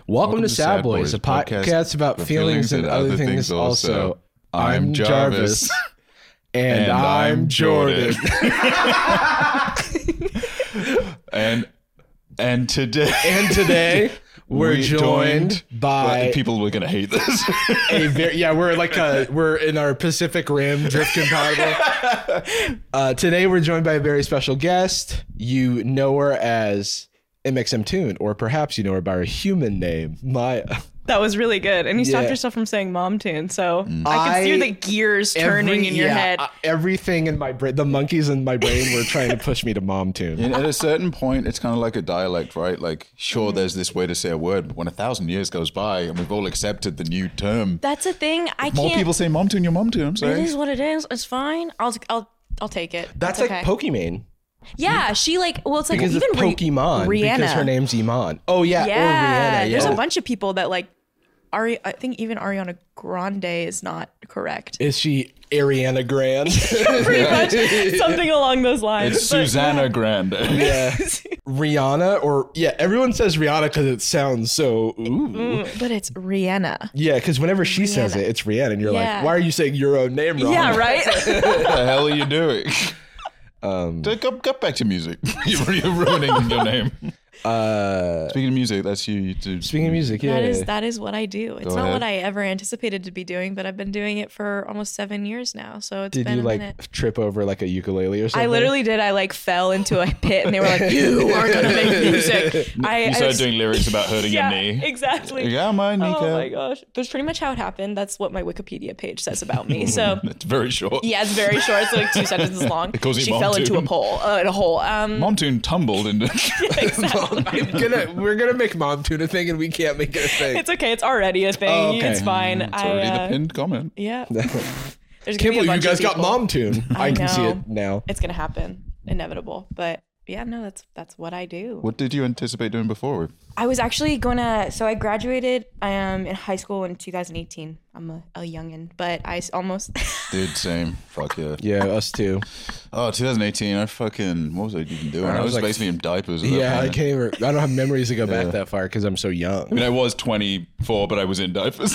Welcome to Sad Boys, a podcast about feelings and other things also. I'm Jarvis. And I'm Jordan. and today we're joined by people were gonna hate this. we're in our Pacific Rim drift compatible. Today we're joined by a very special guest. You know her as MXM Tune, or perhaps you know her by her human name, Maya. That was really good. And you stopped yourself from saying Mom Tune. So I can see the gears turning in your head. Everything in my brain, the monkeys in my brain were trying to push me to Mom Tune. And at a certain point, it's kind of like a dialect, right? Like, sure, there's this way to say a word, but when 1,000 years goes by and we've all accepted the new term. That's a thing. More people say Mom Tune, your Mom Tune. I'm sorry. It is what it is. It's fine. I'll take it. That's it's like okay. Pokimane. Yeah, she it's like because even it's Pokemon Rihanna. Because her name's Iman. Oh yeah, or Rihanna. Yeah. There's a bunch of people that like I think even Ariana Grande is not correct. Is she Ariana Grande? Pretty much something along those lines. It's Susanna Grande. Yeah. Rihanna everyone says Rihanna because it sounds so ooh. But it's Rihanna. Yeah, because whenever she says it, it's Rihanna, and you're like, why are you saying your own name wrong? Yeah, right. What the hell are you doing? Go back to music. You're ruining your name. Speaking of music, that's you. Speaking of music, yeah. That is what I do. It's not what I ever anticipated to be doing, but I've been doing it for almost 7 years now. So it's been a minute. Did you trip over like a ukulele or something? I literally did. I fell into a pit and they were like, you are going to make music. You started doing lyrics about hurting your knee. Exactly. Yeah, my kneecap. Oh my gosh. That's pretty much how it happened. That's what my Wikipedia page says about me. So it's very short. Yeah, it's very short. It's like 2 sentences long. She fell into a hole. Mom Tune tumbled into. Exactly. We're gonna make Mom Tune a thing, and we can't make it a thing. It's okay. It's already a thing. Oh, okay. It's fine. It's already the pinned comment. Yeah. Can't believe you guys got Mom Tune. I can see it now. It's gonna happen. Inevitable. But yeah, no, that's what I do. What did you anticipate doing before? I was actually so I graduated in high school in 2018. I'm a youngin', but I almost Dude, same. Fuck yeah. Yeah, us too. Oh, 2018, what was I even doing? I was like, basically in diapers. Yeah, I don't have memories to go back that far because I'm so young. I mean, I was 24, but I was in diapers.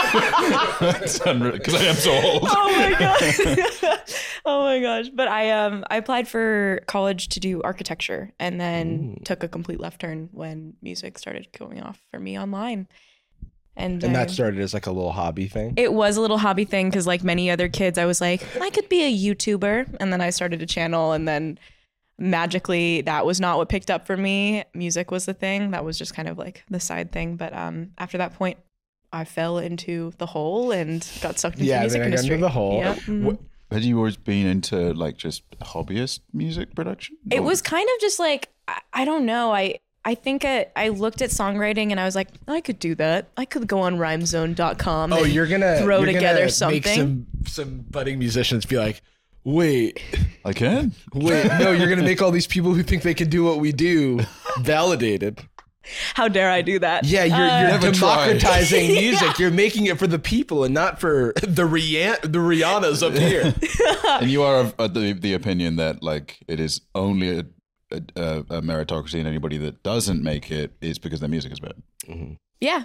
Because I am so old. Oh my god. Oh my gosh. But I applied for college to do architecture and then took a complete left turn when music started going off for me online. And that started as like a little hobby thing? It was a little hobby thing because like many other kids, I was like, I could be a YouTuber. And then I started a channel and then magically that was not what picked up for me. Music was the thing. That was just kind of like the side thing. But after that point, I fell into the hole and got sucked into the music industry. Into the hole. Yep. Mm-hmm. Had you always been into like just hobbyist music production? It was kind of just like, I don't know. I think I looked at songwriting and I was like, I could do that. I could go on rhymezone.com. Oh, you're gonna throw together something. Make some budding musicians be like, wait, I can. Wait, no, you're gonna make all these people who think they can do what we do validated. How dare I do that? Yeah, you're democratizing music. Yeah. You're making it for the people and not for the Rihannas up here. And you are of the opinion that like it is only a meritocracy, and anybody that doesn't make it is because their music is bad. Mm-hmm. Yeah.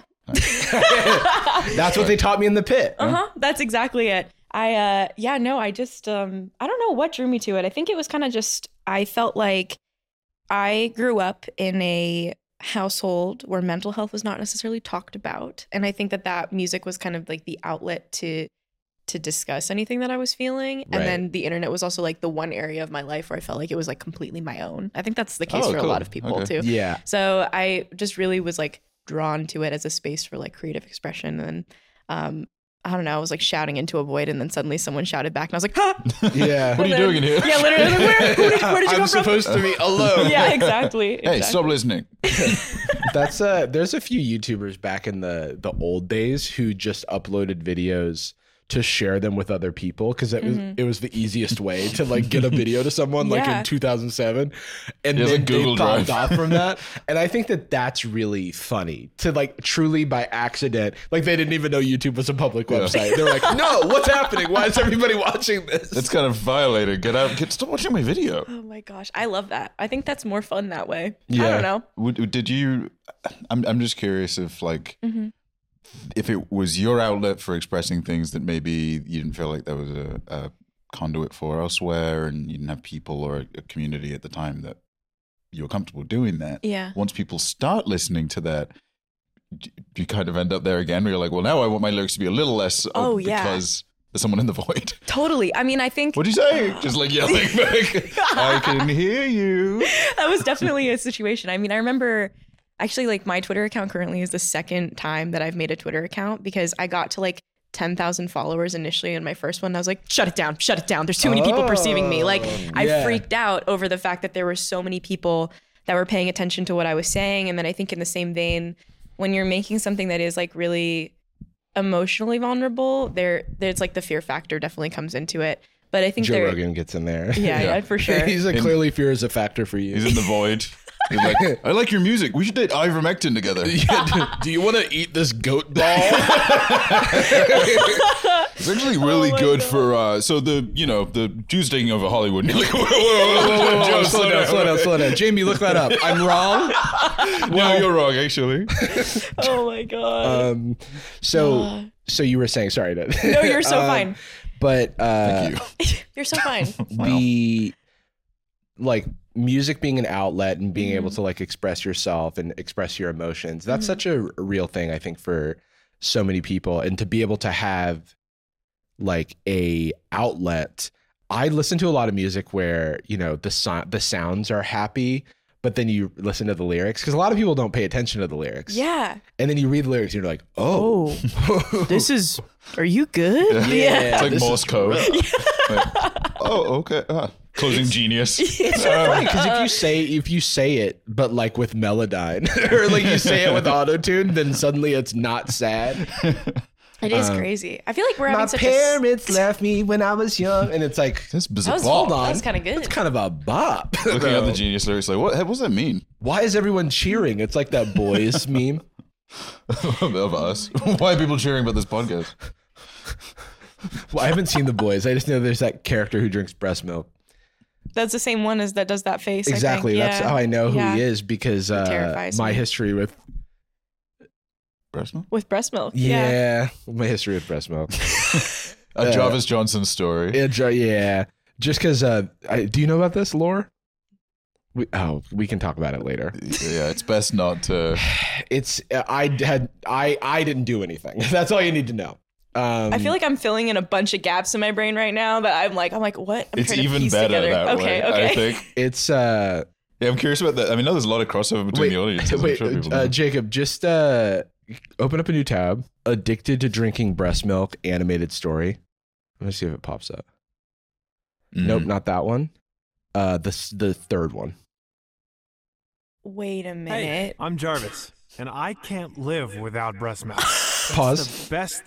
That's what they taught me in the pit. That's exactly it. I just I don't know what drew me to it. I think it was kind of just I felt like I grew up in a household where mental health was not necessarily talked about, and I think that music was kind of like the outlet to discuss anything that I was feeling. And then the internet was also like the one area of my life where I felt like it was like completely my own. I think that's the case for a lot of people too. Yeah. So I just really was like drawn to it as a space for like creative expression. And I don't know, I was like shouting into a void and then suddenly someone shouted back and I was like, ha! Yeah. What are you doing in here? Yeah, literally. I was like, where did you come from? I'm supposed to be alone. Yeah, exactly. Hey, stop listening. There's a few YouTubers back in the old days who just uploaded videos to share them with other people because it was the easiest way to like get a video to someone like in 2007, and then like Google they popped Drive off from that. And I think that that's really funny to like truly by accident, like they didn't even know YouTube was a public website. They were like, no, what's happening? Why is everybody watching this? That's kind of violating. Get out. Stop watching my video. Oh my gosh, I love that. I think that's more fun that way. Yeah. I don't know. Did you? I'm just curious if like. If it was your outlet for expressing things that maybe you didn't feel like there was a conduit for elsewhere, and you didn't have people or a community at the time that you were comfortable doing that. Yeah. Once people start listening to that, you kind of end up there again where you're like, well, now I want my lyrics to be a little less because there's someone in the void. Totally. I mean, I think... What'd you say? Just like yelling back. I can hear you. That was definitely a situation. I mean, I remember... Actually, like my Twitter account currently is the second time that I've made a Twitter account because I got to like 10,000 followers initially in my first one. And I was like, shut it down. There's too many people perceiving me. Like I freaked out over the fact that there were so many people that were paying attention to what I was saying. And then I think in the same vein, when you're making something that is like really emotionally vulnerable, there's like the fear factor definitely comes into it. But I think Joe Rogan gets in there. Yeah, for sure. He's like, clearly fear is a factor for you. He's in the void. He's like, I like your music. We should date ivermectin together. Do you want to eat this goat ball? It's actually really good for so the Jews taking over Hollywood. And you're like, whoa, slow down. Jamie, look that up. I'm wrong. No, you're wrong, actually. Oh my god. So you were saying, sorry. No, you're so fine. But Thank you. You're so fine. The like music being an outlet and being able to like express yourself and express your emotions, that's such a real thing, I think, for so many people. And to be able to have like a outlet, I listen to a lot of music where, you know, the sounds are happy, but then you listen to the lyrics because a lot of people don't pay attention to the lyrics. Yeah. And then you read the lyrics and you're like, oh. This is, are you good? Yeah. It's like Morse code. Like, oh, okay. Closing genius. It's so funny because if you say it, but like with Melodyne or like you say it with autotune, then suddenly it's not sad. It is crazy. I feel like we're having such parents left me when I was young, and it's like this bizarre. Hold on, that's kind of good. It's kind of a bop. Looking at the genius lyrics, like what does that mean? Why is everyone cheering? It's like that boys meme of us. Why are people cheering about this podcast? Well, I haven't seen The Boys. I just know there's that character who drinks breast milk. That's the same one as that does that face. Exactly. I think. That's how I know who he is because my history with breast milk. With breast milk. Yeah, my history with breast milk. Jarvis Johnson story. Yeah. Just because, do you know about this lore? We can talk about it later. Yeah, it's best not to. I didn't do anything. That's all you need to know. I feel like I'm filling in a bunch of gaps in my brain right now that I'm like, what? It's even better that way. I think it's. Yeah, I'm curious about that. I mean, there's a lot of crossover between the audiences. I'm sure people know. Jacob, just open up a new tab. Addicted to drinking breast milk animated story. Let me see if it pops up. Nope, not that one. The third one. Wait a minute. Hey, I'm Jarvis, and I can't live without breast milk. Pause. The best.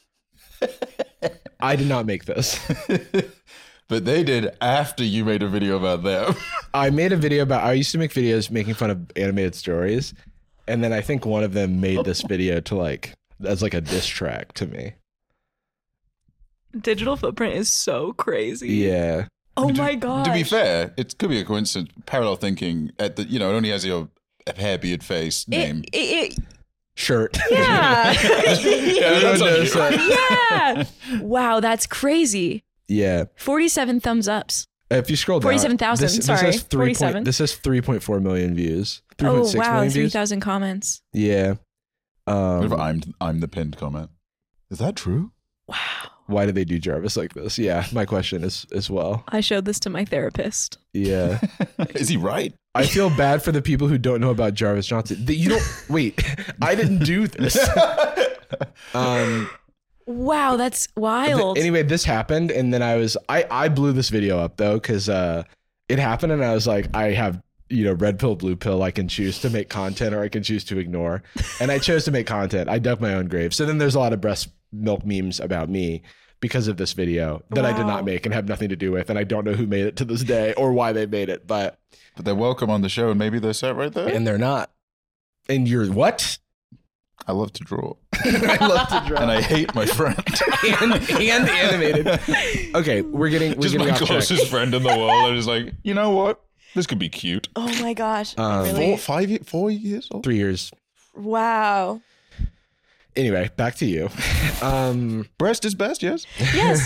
I did not make this. But they did after you made a video about them. I made a video I used to make videos making fun of animated stories. And then I think one of them made this video as like a diss track to me. Digital footprint is so crazy. Yeah. Oh my god. To be fair, it could be a coincidence. Parallel thinking at the, it only has your hair, beard, face, name. Shirt. Yeah. Everyone knows that. Yeah. Wow, that's crazy. Yeah. 47 thumbs ups. If you scroll down. 47,000, sorry. 47. This has 3.4 million views. 3.6 million views. 3,000 million comments. Yeah. I'm the pinned comment. Is that true? Wow. Why did they do Jarvis like this? Yeah, my question is as well. I showed this to my therapist. Yeah. Is he right? I feel bad for the people who don't know about Jarvis Johnson. You don't wait. I didn't do this. Wow, that's wild. Anyway, this happened, and then I blew this video up though because it happened, and I was like, I have red pill, blue pill. I can choose to make content, or I can choose to ignore, and I chose to make content. I dug my own grave. So then there's a lot of breast milk memes about me. because of this video that I did Wow. not make and have nothing to do with, and I don't know who made it to this day or why they made it, but they're welcome on the show, and maybe they're set right there. and they're not. And you're what? I love to draw, I love to draw. and I hate my friend. and animated. Okay, we're getting Just my off track. closest friend in the world. I was like, you know what? This could be cute. Oh my gosh. Really? 4 years old. 3 years. Wow. Anyway, back to you. Breast is best, yes. Yes,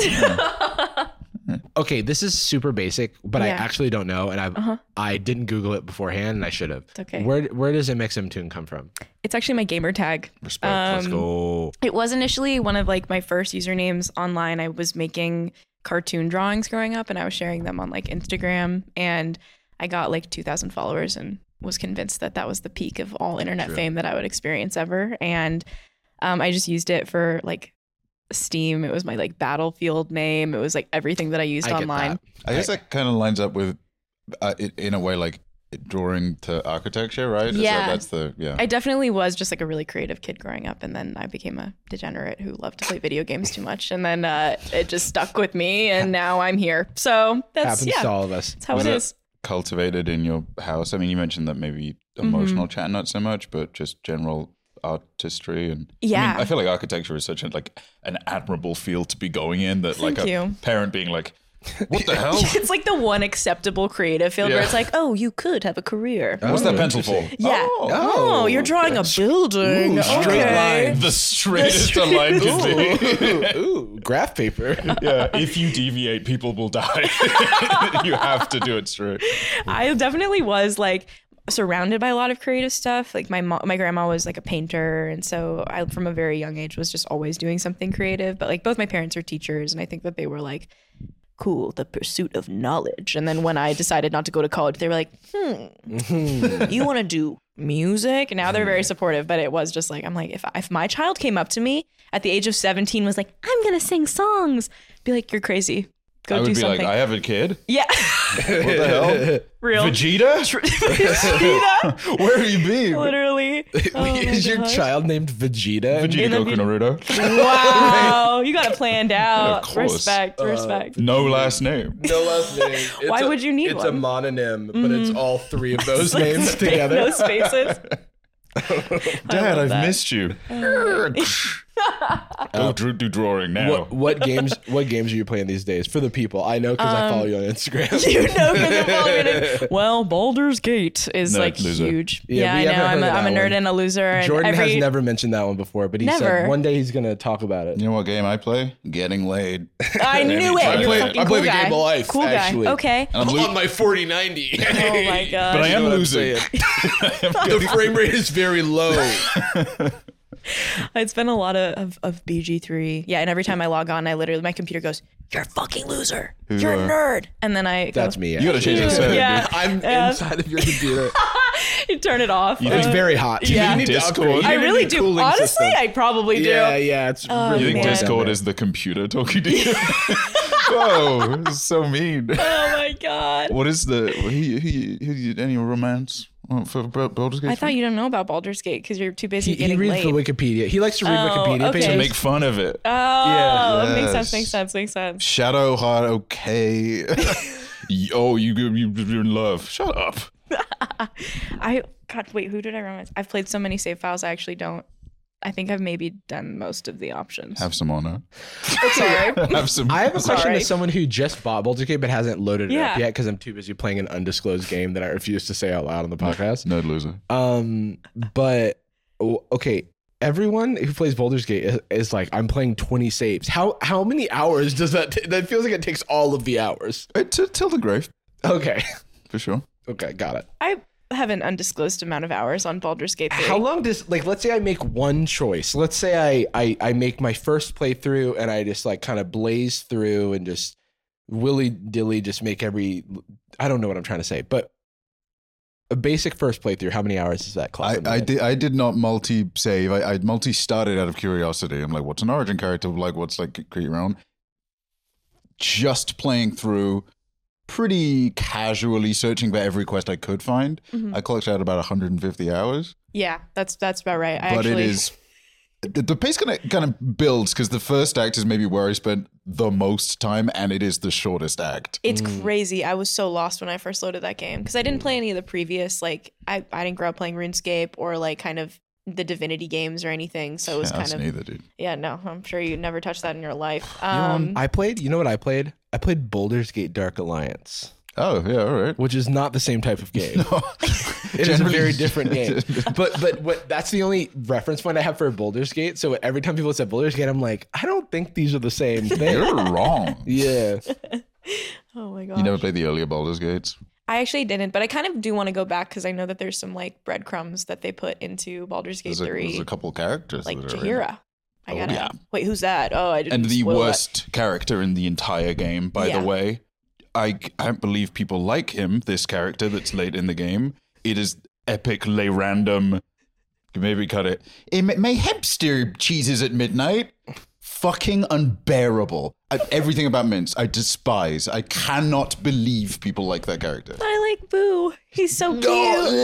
yes. Okay, this is super basic, but I Yeah. actually don't know, and I didn't Google it beforehand, and I should have. It's okay. Where does MXMtoon come from? It's actually my gamer tag. Respect. Let's go. It was initially one of like my first usernames online. I was making cartoon drawings growing up and I was sharing them on like Instagram, and I got like 2,000 followers and was convinced that that was the peak of all internet fame that I would experience ever. And I just used it for like Steam. It was my like Battlefield name. It was like everything that I used I get online. that. I guess that kind of lines up with, in a way, like drawing to architecture, right? Yeah. That's the I definitely was just like a really creative kid growing up, and then I became a degenerate who loved to play video games too much, and then it just stuck with me, and now I'm here. So that's Happens to all of us. that's how Was it it- is. cultivated in your house. I mean, you mentioned that maybe emotional chat not so much, but just general artistry and Yeah. I feel like architecture is such an admirable field to be going in that like Thank a you. parent being like, what the hell? It's like the one acceptable creative field where Yeah. it's like, oh, you could have a career. What's that pencil for? Yeah. Oh, you're drawing a building. straight Okay. line. The straightest a line can be. Ooh, graph paper. Yeah, if you deviate, people will die. You have to do it straight. I definitely was like surrounded by a lot of creative stuff. Like my grandma was like a painter, and so I from a very young age was just always doing something creative. But like both my parents are teachers, and I think that they were like, cool, the pursuit of knowledge. And then when I decided not to go to college, they were like, you want to do music? And now they're very supportive, but it was just like, I'm like, if my child came up to me at the age of 17 was like, I'm gonna sing songs, be like, you're crazy, go I would do be something. like, I have a kid. Yeah. What the hell? Real. Vegeta? Vegeta. Where have you been? Literally. Oh my Is your gosh. child named Vegeta? Vegeta Goku Naruto. Wow, you got it planned out. Of course. Respect. No last name. No last name. Why would you need it's one? It's a mononym, but it's all three of those Like, names together. No spaces. Dad, I've that. missed you. Go do drawing now. What games are you playing these days for the people? I know because I follow you on Instagram. You know, 'cause I'm following it. Well, Baldur's Gate is Nerd like loser. huge. Yeah, we I know. haven't heard of I'm a that nerd one. and a loser. And Jordan every, has never mentioned that one before, but he said Never. one day he's gonna talk about it. You know what game I play? Getting laid. I knew it. I You're play- a fucking I play cool the guy. game of life, Cool actually. guy. Okay. And I'm lo- on my 4090. Oh my god. but I You know am what I'm losing. saying. The frame rate is very low. It's been a lot of BG3. Yeah, and every time I log on, my computer goes, "You're a fucking loser. You're a nerd." And then I go, That's me. You gotta change that actually. setting. Yeah. I'm Yeah. inside of your computer. you turn it off. It's very hot. Yeah. You need to Discord. upgrade. You I need a really new do. cooling Honestly, system. I probably do. Yeah, it's really You think man. warm Discord down is the computer talking to you? Whoa, this is so mean. Oh my god. What is any romance for Baldur's Gate? I thought you didn't know about Baldur's Gate because you're too busy He getting reads late. the Wikipedia. He likes to read Oh, Wikipedia okay. to pages. make fun of it. Oh, Yeah. makes Yes. sense. Shadowheart, okay. Oh, you're in love. Shut up. Wait, who did I romance? I've played so many save files. I actually don't. I think I've maybe done most of the options. Have some honor. Sorry. Have some. I have a question Sorry. as someone who just bought Baldur's Gate but hasn't loaded it up Yeah. yet because I'm too busy playing an undisclosed game that I refuse to say out loud on the podcast. Nerd loser. But okay, everyone who plays Baldur's Gate is like, I'm playing 20 saves. How many hours does that? That feels like it takes all of the hours. Till the grave, Okay, for sure. okay, got it. I have an undisclosed amount of hours on Baldur's Gate 3. How long does let's say I make one choice. Let's say I make my first playthrough and I just like kind of blaze through and just willy-dilly just make I don't know what I'm trying to say, but a basic first playthrough, how many hours does that clock? in the head? I did not multi-save. I multi-started out of curiosity. I'm like, what's an origin character? Like, what's like create your own? Just playing through, pretty casually searching for every quest I could find. I clocked out about 150 hours. Yeah, that's about right. But it is The pace kind of builds because the first act is maybe where I spent the most time, and it is the shortest act. It's crazy. I was so lost when I first loaded that game because I didn't play any of the previous, like, I didn't grow up playing RuneScape or like kind of the Divinity games or anything. So it was kind of neither, dude. Yeah, no, I'm sure you never touched that in your life. I played, you know what I played? I played Baldur's Gate Dark Alliance. Oh yeah, all right. Which is not the same type of game. It is a very different game. But what that's the only reference point I have for Baldur's Gate. So every time people say Baldur's Gate, I'm like, I don't think these are the same thing. You're wrong. Yeah. Oh my god. You never played the earlier Baldur's Gates? I actually didn't, but I kind of do want to go back because I know that there's some like breadcrumbs that they put into Baldur's Gate 3. There's a couple characters. Like that are in Jaheira. I gotta. yeah. Wait, who's that? Oh, I didn't. And the spoil worst character in the entire game, by Yeah. the way. I can't believe people like him, this character that's late in the game. It is epic, lay random. Maybe cut it. My hamster cheeses at midnight. Fucking unbearable. Everything about Mince, I despise. I cannot believe people like that character. I like Boo. He's so cute.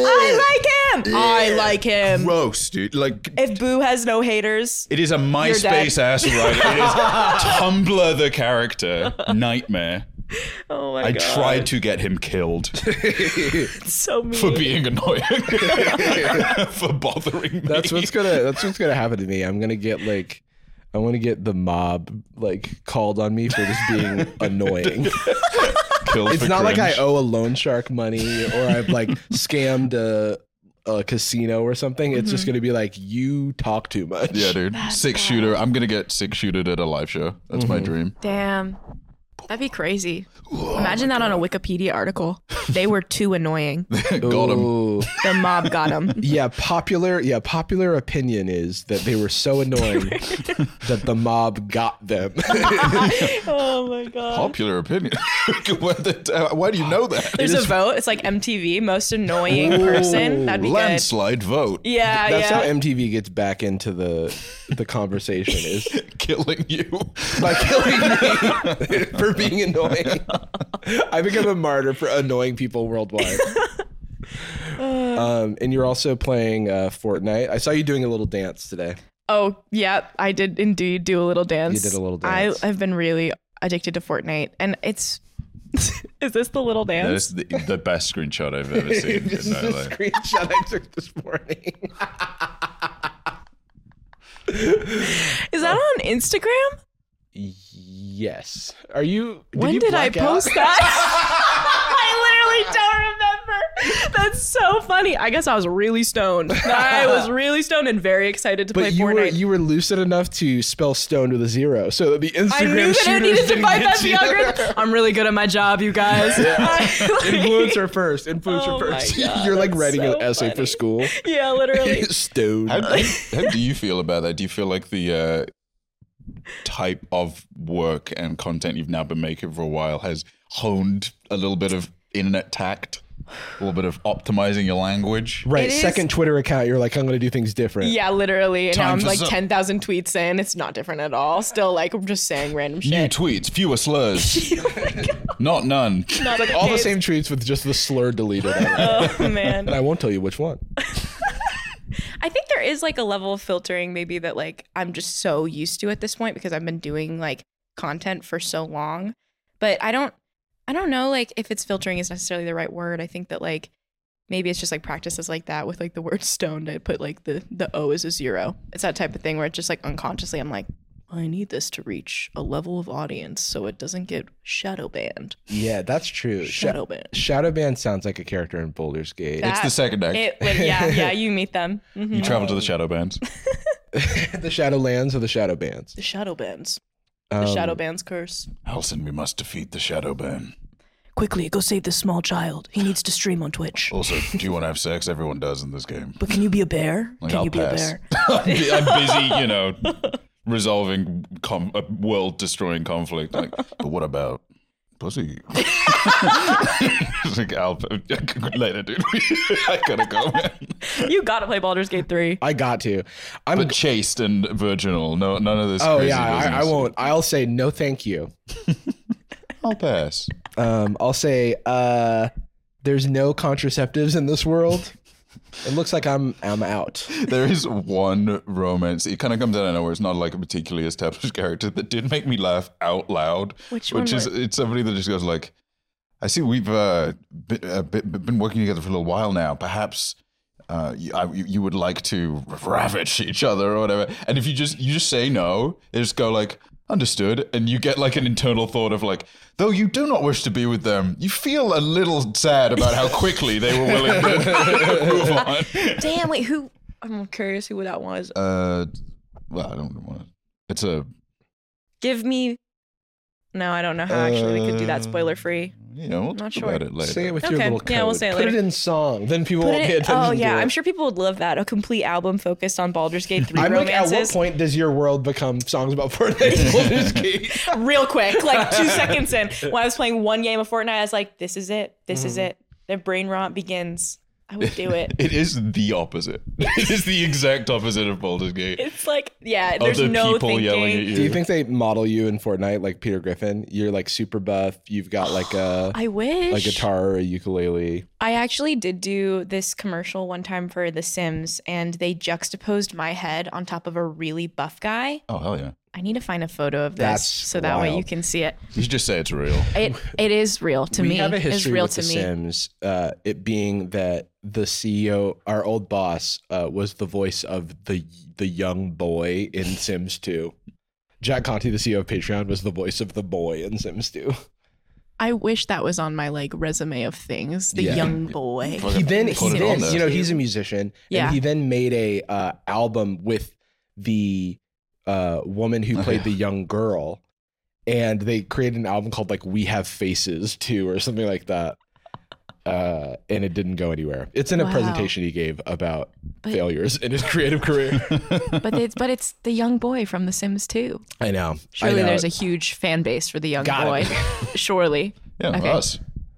I like him. I like him. Gross, dude. Like, If Boo has no haters, it is a MySpace ass writer. It is Tumblr the character. Nightmare. oh my I god, tried to get him killed It's so mean. for being annoying, for bothering me. That's what's gonna happen to me. I'm gonna get like I want to get the mob like called on me for just being annoying. Killed It's for not like I cringe. owe a loan shark money or I've like scammed a casino or something. It's just gonna be like you talk too much. Yeah, dude. Six shooter. I'm gonna get six shooted at a live show. That's my dream. Damn. That'd be crazy. Imagine that on a Wikipedia article. They were too annoying. Got him. Ooh. The mob got them. Yeah, popular opinion is that they were so annoying that the mob got them. Oh my god. Popular opinion. Why do you know that? There's a vote. It's like MTV most annoying person. That'd be good. Landslide vote. Yeah, That's how yeah. MTV gets back into the conversation is Killing you. by killing me for being annoying. I become a martyr for annoying people worldwide. And you're also playing Fortnite. I saw you doing a little dance today. Oh, yeah. I did indeed do a little dance. You did a little dance. I've been really addicted to Fortnite, and it's. Is this the little That dance? is the best screenshot I've ever seen. This is the screenshot I took this morning. Is that on Instagram? Yes. Are you? When you did I black out? post that? I literally don't remember. That's so funny. I guess I was really stoned. I was really stoned and very excited to play But Fortnite. you were lucid enough to spell stoned with a zero, so the Instagram I knew that I shooters needed to didn't bypass get the you. algorithm. I'm really good at my job, you guys. Influencer first. Influencer Oh my first. God, You're like that's writing so an essay for funny. school. Yeah, literally. Stoned. How do you feel about that? Do you feel like the type of work and content you've now been making for a while has honed a little bit of internet tact, a little bit of optimizing your language? Right. It is- Second Twitter account, you're like, I'm going to do things different. Yeah, literally. And now Time I'm for like some- 10,000 tweets in. It's not different at all. Still, like, I'm just saying random New shit. tweets, fewer slurs. Not none. Not Like all the same tweets with just the slur deleted on it. Oh, man. And I won't tell you which one. I think there is like a level of filtering maybe that like I'm just so used to at this point because I've been doing like content for so long. But I don't know like if it's filtering is necessarily the right word. I think that like maybe it's just like practices like that with like the word stoned. I put like the O as a zero. It's that type of thing where it's just like unconsciously I'm like, I need this to reach a level of audience so it doesn't get shadow banned. Yeah, that's true. Shadow banned. Shadowban sounds like a character in Baldur's Gate. It's the second act. Yeah, you meet them. Mhm. You travel to the shadow bands. The Shadowlands or the Shadowbands? The shadow bands. The shadow band's curse. Halson, we must defeat the shadow band. Quickly, go save this small child. He needs to stream on Twitch. Also, do you want to have sex? Everyone does in this game. But can you be a bear? Like, Can I'll you be pass. a bear? I'm busy, resolving a world-destroying conflict. Like, but what about pussy? It's like, later, dude. I gotta go, man. You gotta play Baldur's Gate 3. I got to. But chaste and virginal. No, none of this. Oh crazy yeah, I business. won't. I'll say no, thank you. I'll pass. I'll say there's no contraceptives in this world. It looks like I'm out. There is one romance. It kind of comes out of nowhere. It's not like a particularly established character that did make me laugh out loud. Which it's somebody that just goes like, I see we've been working together for a little while now. Perhaps you would like to ravage each other or whatever. And if you just say no, they just go like, understood. And you get like an internal thought of like, though you do not wish to be with them, you feel a little sad about how quickly they were willing to move on. Damn, wait, who? I'm curious who that was. Well, I don't want to. It's a. Give me. No, I don't know how actually we could do that spoiler free. We'll Not talk sure. about it later. Say it with your little code. Yeah, we'll say it Put later. it in song. Then people won't pay attention Oh yeah, to it. I'm sure people would love that. A complete album focused on Baldur's Gate 3 I'm like, romances. at what point does your world become songs about Fortnite and Baldur's Gate? Real quick, like 2 seconds in, when I was playing one game of Fortnite, I was like, "This is it. This is it. The brain rot begins." I would do it. It is the opposite. It is the exact opposite of Baldur's Gate. It's like, yeah, there's Other no people thinking. yelling at you. Do you think they model you in Fortnite like Peter Griffin? You're like super buff. You've got like I wish. a guitar or a ukulele. I actually did do this commercial one time for The Sims, and they juxtaposed my head on top of a really buff guy. Oh, hell yeah. I need to find a photo of this That's so that way wild. you can see it. You should just say it's real. It is real to me. We have a It's history real with to The me. Sims, it being that the CEO, our old boss, was the voice of the young boy in Sims 2. Jack Conte, the CEO of Patreon, was the voice of the boy in Sims 2. I wish that was on my like resume of things. The Yeah. young boy. He then, Put it on there. he's a musician, Yeah. and he then made a album with the woman who played the young girl, and they created an album called like We Have Faces Too or something like that. And it didn't go anywhere. It's in a Wow. presentation he gave about failures in his creative career. But it's the young boy from The Sims 2. I know. Surely there's a huge fan base for the young Got boy. it. Surely. Yeah, Okay. us.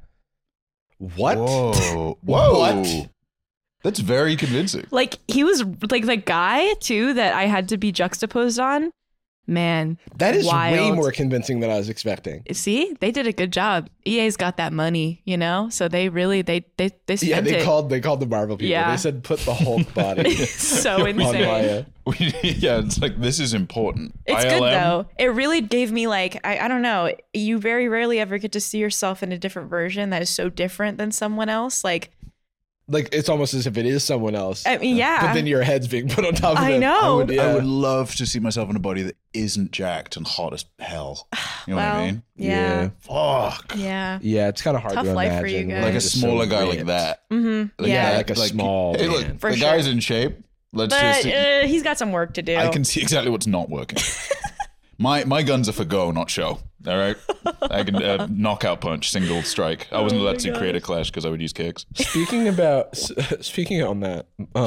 What? Whoa. What? That's very convincing. Like he was like the guy too that I had to be juxtaposed on. Man, That is wild. way more convincing than I was expecting. See, they did a good job. EA's got that money, you know, so they really they spent Yeah, it. called the Marvel people. Yeah. They said put the Hulk body So on insane. Maya. Yeah, it's like, this is important. It's good ILM. though. It really gave me like I don't know. You very rarely ever get to see yourself in a different version that is so different than someone else. Like Like it's almost as if it is someone else. I mean, yeah. But then your head's being put on top of I them. know. I would love to see myself in a body that isn't jacked and hot as hell. You know what I mean? yeah, Fuck. yeah. Yeah, it's kind of hard Tough to life imagine. for you guys. Like a just smaller so guy like ripped. that. Mm-hmm. Like, Yeah. like a small Hey, look, man. For the sure. guy's in shape. Let's But just. he's got some work to do. I can see exactly what's not working. My guns are for go, not show. All right, I can knockout punch, single strike. I wasn't allowed to create a clash because I would use kicks. Speaking on that,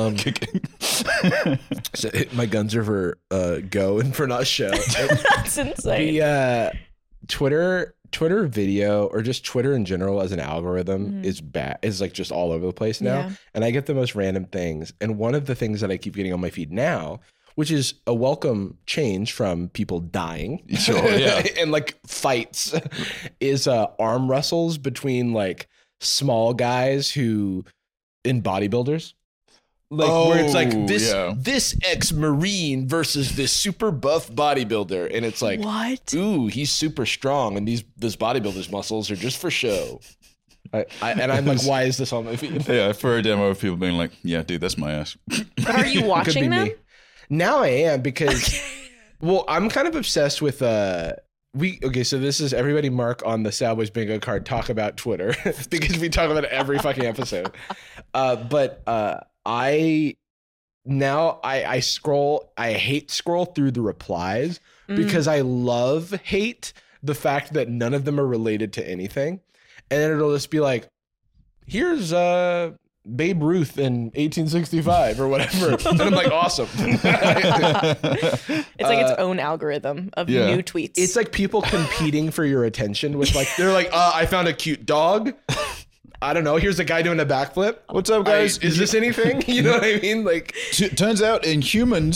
so my guns are for go and for not show. That's insane. The Twitter video or just Twitter in general as an algorithm is bad. Is like just all over the place now, Yeah. and I get the most random things. And one of the things that I keep getting on my feed now, which is a welcome change from people dying, Sure, yeah. and like fights, is arm wrestles between like small guys who in bodybuilders. Like where it's like Oh, yeah. this ex-Marine versus this super buff bodybuilder, and it's like, What? ooh, he's super strong, and this bodybuilder's muscles are just for show. And I'm like, why is this on my feed? Yeah, for a demo of people being like, "Yeah, dude, that's my ass." But are you Could be watching them? me. Now I am because, well, I'm kind of obsessed with so this is everybody mark on the Sad Boys bingo card. Talk about Twitter because we talk about it every fucking episode. But I scroll. I hate scroll through the replies because I hate the fact that none of them are related to anything, and then it'll just be like, here's Babe Ruth in 1865 or whatever, and I'm like, awesome. It's like its own algorithm of yeah. new tweets. It's like people competing for your attention with like, they're like, I found a cute dog. I don't know. Here's a guy doing a backflip. What's up, guys? Is this anything? You know what I mean? Like, Turns out in humans,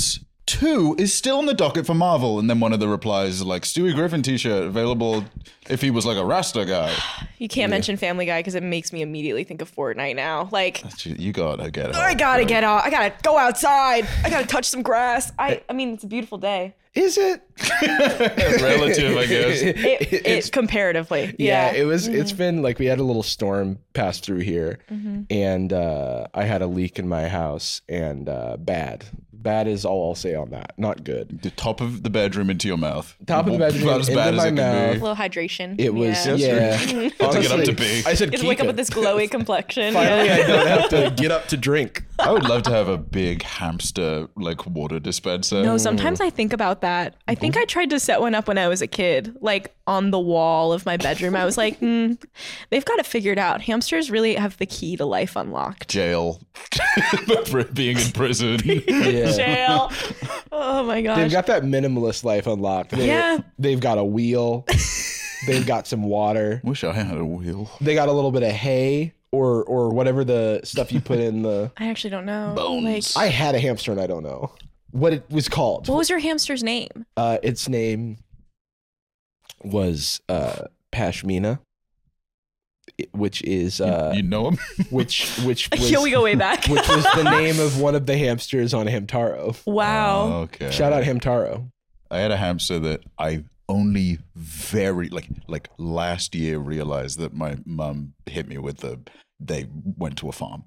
2 is still on the docket for Marvel. And then one of the replies is like, Stewie Griffin t-shirt available if he was like a Rasta guy. You can't mention Family Guy because it makes me immediately think of Fortnite now. Like, You gotta get it. I gotta get out. I gotta go outside. I gotta touch some grass. I mean, it's a beautiful day. Is it? Relative, I guess. It comparatively. Yeah, it was. It's been like we had a little storm pass through here, and I had a leak in my house, and bad. Bad is all I'll say on that. Not good. The top of the bedroom into your mouth. Top of the bedroom About as into bad as my it can mouth. A be. little hydration. It was Yeah. yeah. To get up to pee. I said Just wake up Kika. with this glowy complexion. Finally, Yeah. I don't have to get up to drink. I would love to have a big hamster like water dispenser. No, sometimes I think about that. I think I tried to set one up when I was a kid, like on the wall of my bedroom. I was like, they've got it figured out. Hamsters really have the key to life unlocked. Jail. Being in prison. Yeah. Jail. Oh my gosh. They've got that minimalist life unlocked. Yeah. They've got a wheel. They've got some water. Wish I had a wheel. They got a little bit of hay or whatever the stuff you put in the. I actually don't know. Bones. Like, I had a hamster and I don't know what it was called. what was your hamster's name? Its name was Pashmina, which is You know him? which was Here we go way back. which was the name of one of the hamsters on Hamtaro. Wow. Okay. Shout out Hamtaro. I had a hamster that I only very like last year realized that my mum hit me with they went to a farm.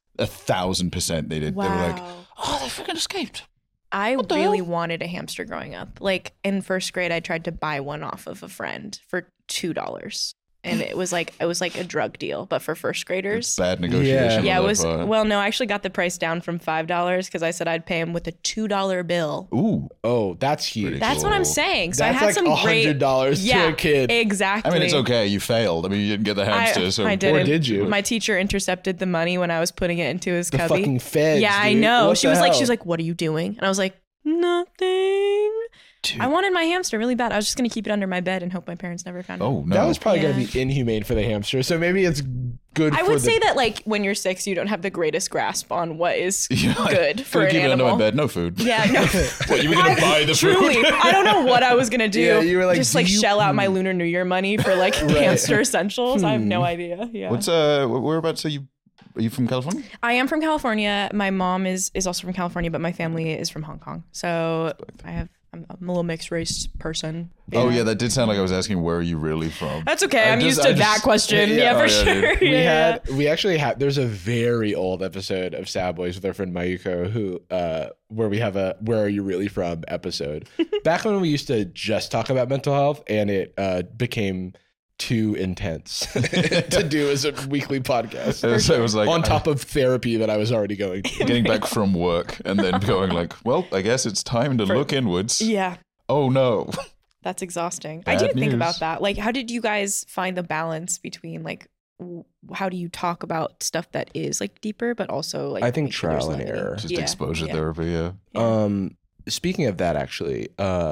1,000% they did. Wow. They were like, oh, they freaking escaped. I the really hell? wanted a hamster growing up. Like in first grade, I tried to buy one off of a friend for $2. And it was like a drug deal, but for first graders. Bad negotiation. Yeah, it on was. their part. Well, no, I actually got the price down from $5 because I said I'd pay him with a $2 bill. Ooh. Oh, that's huge. Pretty That's what I'm cool. saying. So That's I had like some great. $100 Yeah, to a kid. exactly. I mean, it's okay. You failed. I mean, you didn't get the hamster. So I didn't. Or did you? My teacher intercepted the money when I was putting it into his The cubby. fucking feds. Yeah, I dude. know. What She the was hell? like, "What are you doing?" And I was like, "Nothing." Dude. I wanted my hamster really bad. I was just gonna keep it under my bed and hope my parents never found it. Oh, no. That was probably Yeah. going to be inhumane for the hamster. So maybe it's good I for would the say that like when you're 6, you don't have the greatest grasp on what is Yeah, good for Gonna an keep it animal. under my bed. No food. Yeah, no. What, you were going to buy the food? Truly, I don't know what I was gonna do. Yeah, you were like, just do like you- shell out my Lunar New Year money for like hamster essentials. I have no idea. Yeah, What's whereabouts are you? Are you from California? I am from California. My mom is also from California, but my family is from Hong Kong. So I'm a little mixed race person. Oh yeah, that did sound like I was asking where are you really from. That's okay. I'm used I to that question. yeah, Yeah, oh, for yeah, sure. dude. we actually have there's a very old episode of Sad Boys with our friend Mayuko who where we have a where are you really from episode back when we used to just talk about mental health and it became too intense to do as a weekly podcast So it was like on top of therapy that I was already going to. getting back from work and then going like, well, I guess it's time to look inwards. Yeah, Oh no. that's exhausting. I Bad do think news. about that. Like, how did you guys find the balance between like how do you talk about stuff that is like deeper, but also like I think make sure there's trial and levity? error. Just Yeah, exposure yeah. therapy, yeah. Yeah. Speaking of that, actually,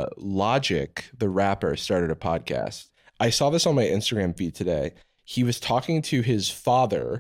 Logic, the rapper, started a podcast. I saw this on my Instagram feed today. He was talking to his father,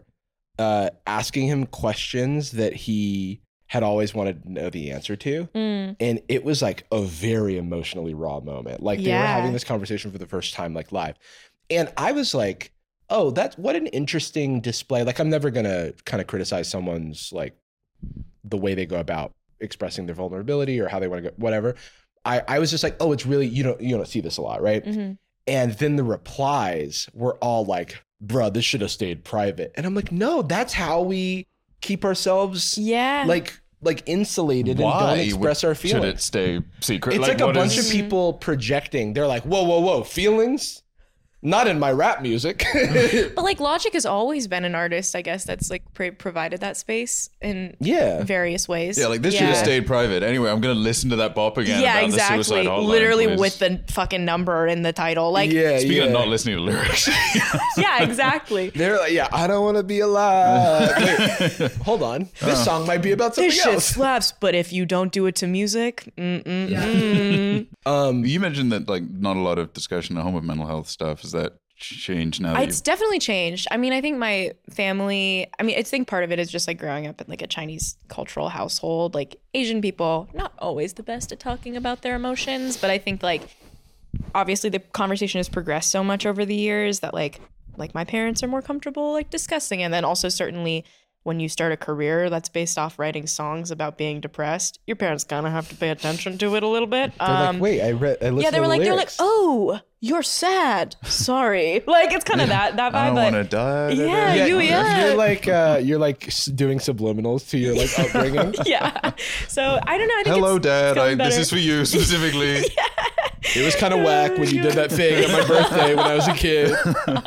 asking him questions that he had always wanted to know the answer to. Mm. And it was like a very emotionally raw moment. Like they were Yeah. having this conversation for the first time, like live. And I was like, oh, that's what an interesting display. Like I'm never going to kind of criticize someone's like the way they go about expressing their vulnerability or how they want to go, whatever. I was just like, oh, it's really, you don't see this a lot, right? Mhm. And then the replies were all like, bruh, this should have stayed private. And I'm like, no, that's how we keep ourselves Yeah. like insulated and Why don't express our should feelings. it stay secret? It's like a what bunch is- of people projecting. They're like, whoa, feelings? Not in my rap music. But like Logic has always been an artist, I guess, that's like provided that space in Yeah. various ways. Yeah, like this should have stayed private. Anyway, I'm gonna listen to that bop again. Yeah, about the exactly. suicide hotline, Literally please. with the fucking number in the title. Like, Yeah, Speaking yeah. of not listening to lyrics. yeah, exactly. They're like, yeah, I don't want to be alive. Wait, hold on. This song might be about something This shit else. slaps, but if you don't do it to music, You mentioned that like not a lot of discussion at home of mental health stuff. Is that changed now? That It's definitely changed. I mean, I think my family, I think part of it is just like growing up in like a Chinese cultural household. Like Asian people, not always the best at talking about their emotions, but I think like obviously the conversation has progressed so much over the years that like my parents are more comfortable like discussing. And then also certainly when you start a career that's based off writing songs about being depressed, your parents kind of have to pay attention to it a little bit. They're like, wait, I listened Yeah, to the they're like, lyrics. oh, you're sad. Sorry. Like it's kind of that vibe. I don't but- want to die. Yeah, You're like doing subliminals to your like upbringing. Yeah. So I don't know. I think Hello, it's Dad. gotten This better. is for you specifically. It was kind of whack when you did that thing at my birthday when I was a kid.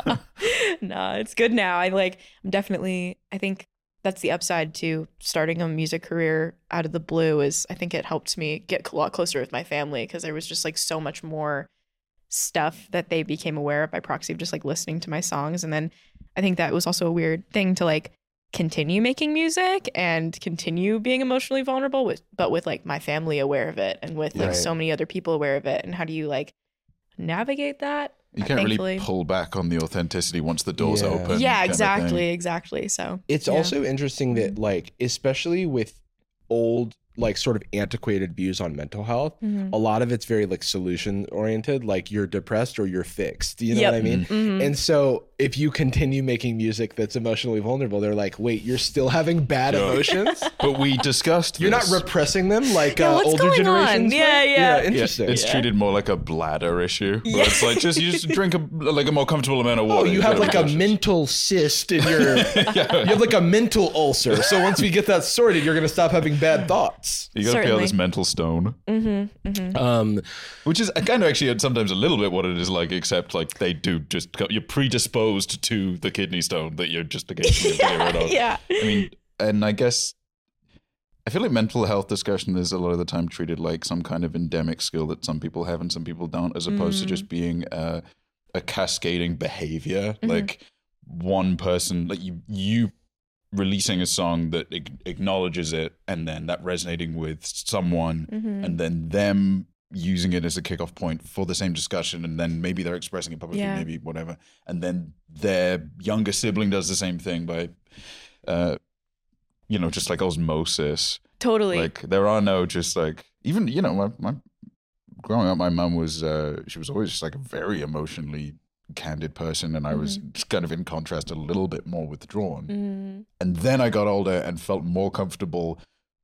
No, it's good now. I think that's the upside to starting a music career out of the blue is I think it helped me get a lot closer with my family because there was just like so much more stuff that they became aware of by proxy of just like listening to my songs. And then I think that was also a weird thing to like continue making music and continue being emotionally vulnerable but with like my family aware of it and with like Right. so many other people aware of it. And how do you like navigate that? You can't Thankfully. really pull back on the authenticity once the door's Yeah. open. Yeah, kind of thing. exactly. So It's yeah. also interesting that like, especially with old, like sort of antiquated views on mental health, Mhm. a lot of it's very like solution oriented, like you're depressed or you're fixed. You know Yep. what I mean? Mhm. And so if you continue making music that's emotionally vulnerable, they're like, wait, you're still having bad Yeah. emotions? But we discussed You're not this. repressing them like Yeah, what's older going on? generations? Yeah, might? yeah. Yeah, Yeah, interesting. It's treated more like a bladder issue. Where Yeah. it's like you just drink a more comfortable amount of Oh, water. you have You're like a emotions. mental cyst in your. You have like a mental ulcer. So once we get that sorted, you're gonna stop having bad thoughts. You got to peel Certainly. this mental stone, Um, which is kind of actually sometimes a little bit what it is like, except like they do just you're predisposed to the kidney stone that you're just occasionally getting rid of. Yeah. I mean, and I guess I feel like mental health discussion is a lot of the time treated like some kind of endemic skill that some people have and some people don't, as opposed to just being a cascading behavior. Like one person, like you releasing a song that acknowledges it, and then that resonating with someone, and then them using it as a kickoff point for the same discussion, and then maybe they're expressing it publicly, Yeah. maybe whatever, and then their younger sibling does the same thing by just like osmosis. Totally. Like there are no just like, even my growing up, my mum was she was always just like a very emotionally candid person, and I was just kind of in contrast a little bit more withdrawn. And then I got older and felt more comfortable.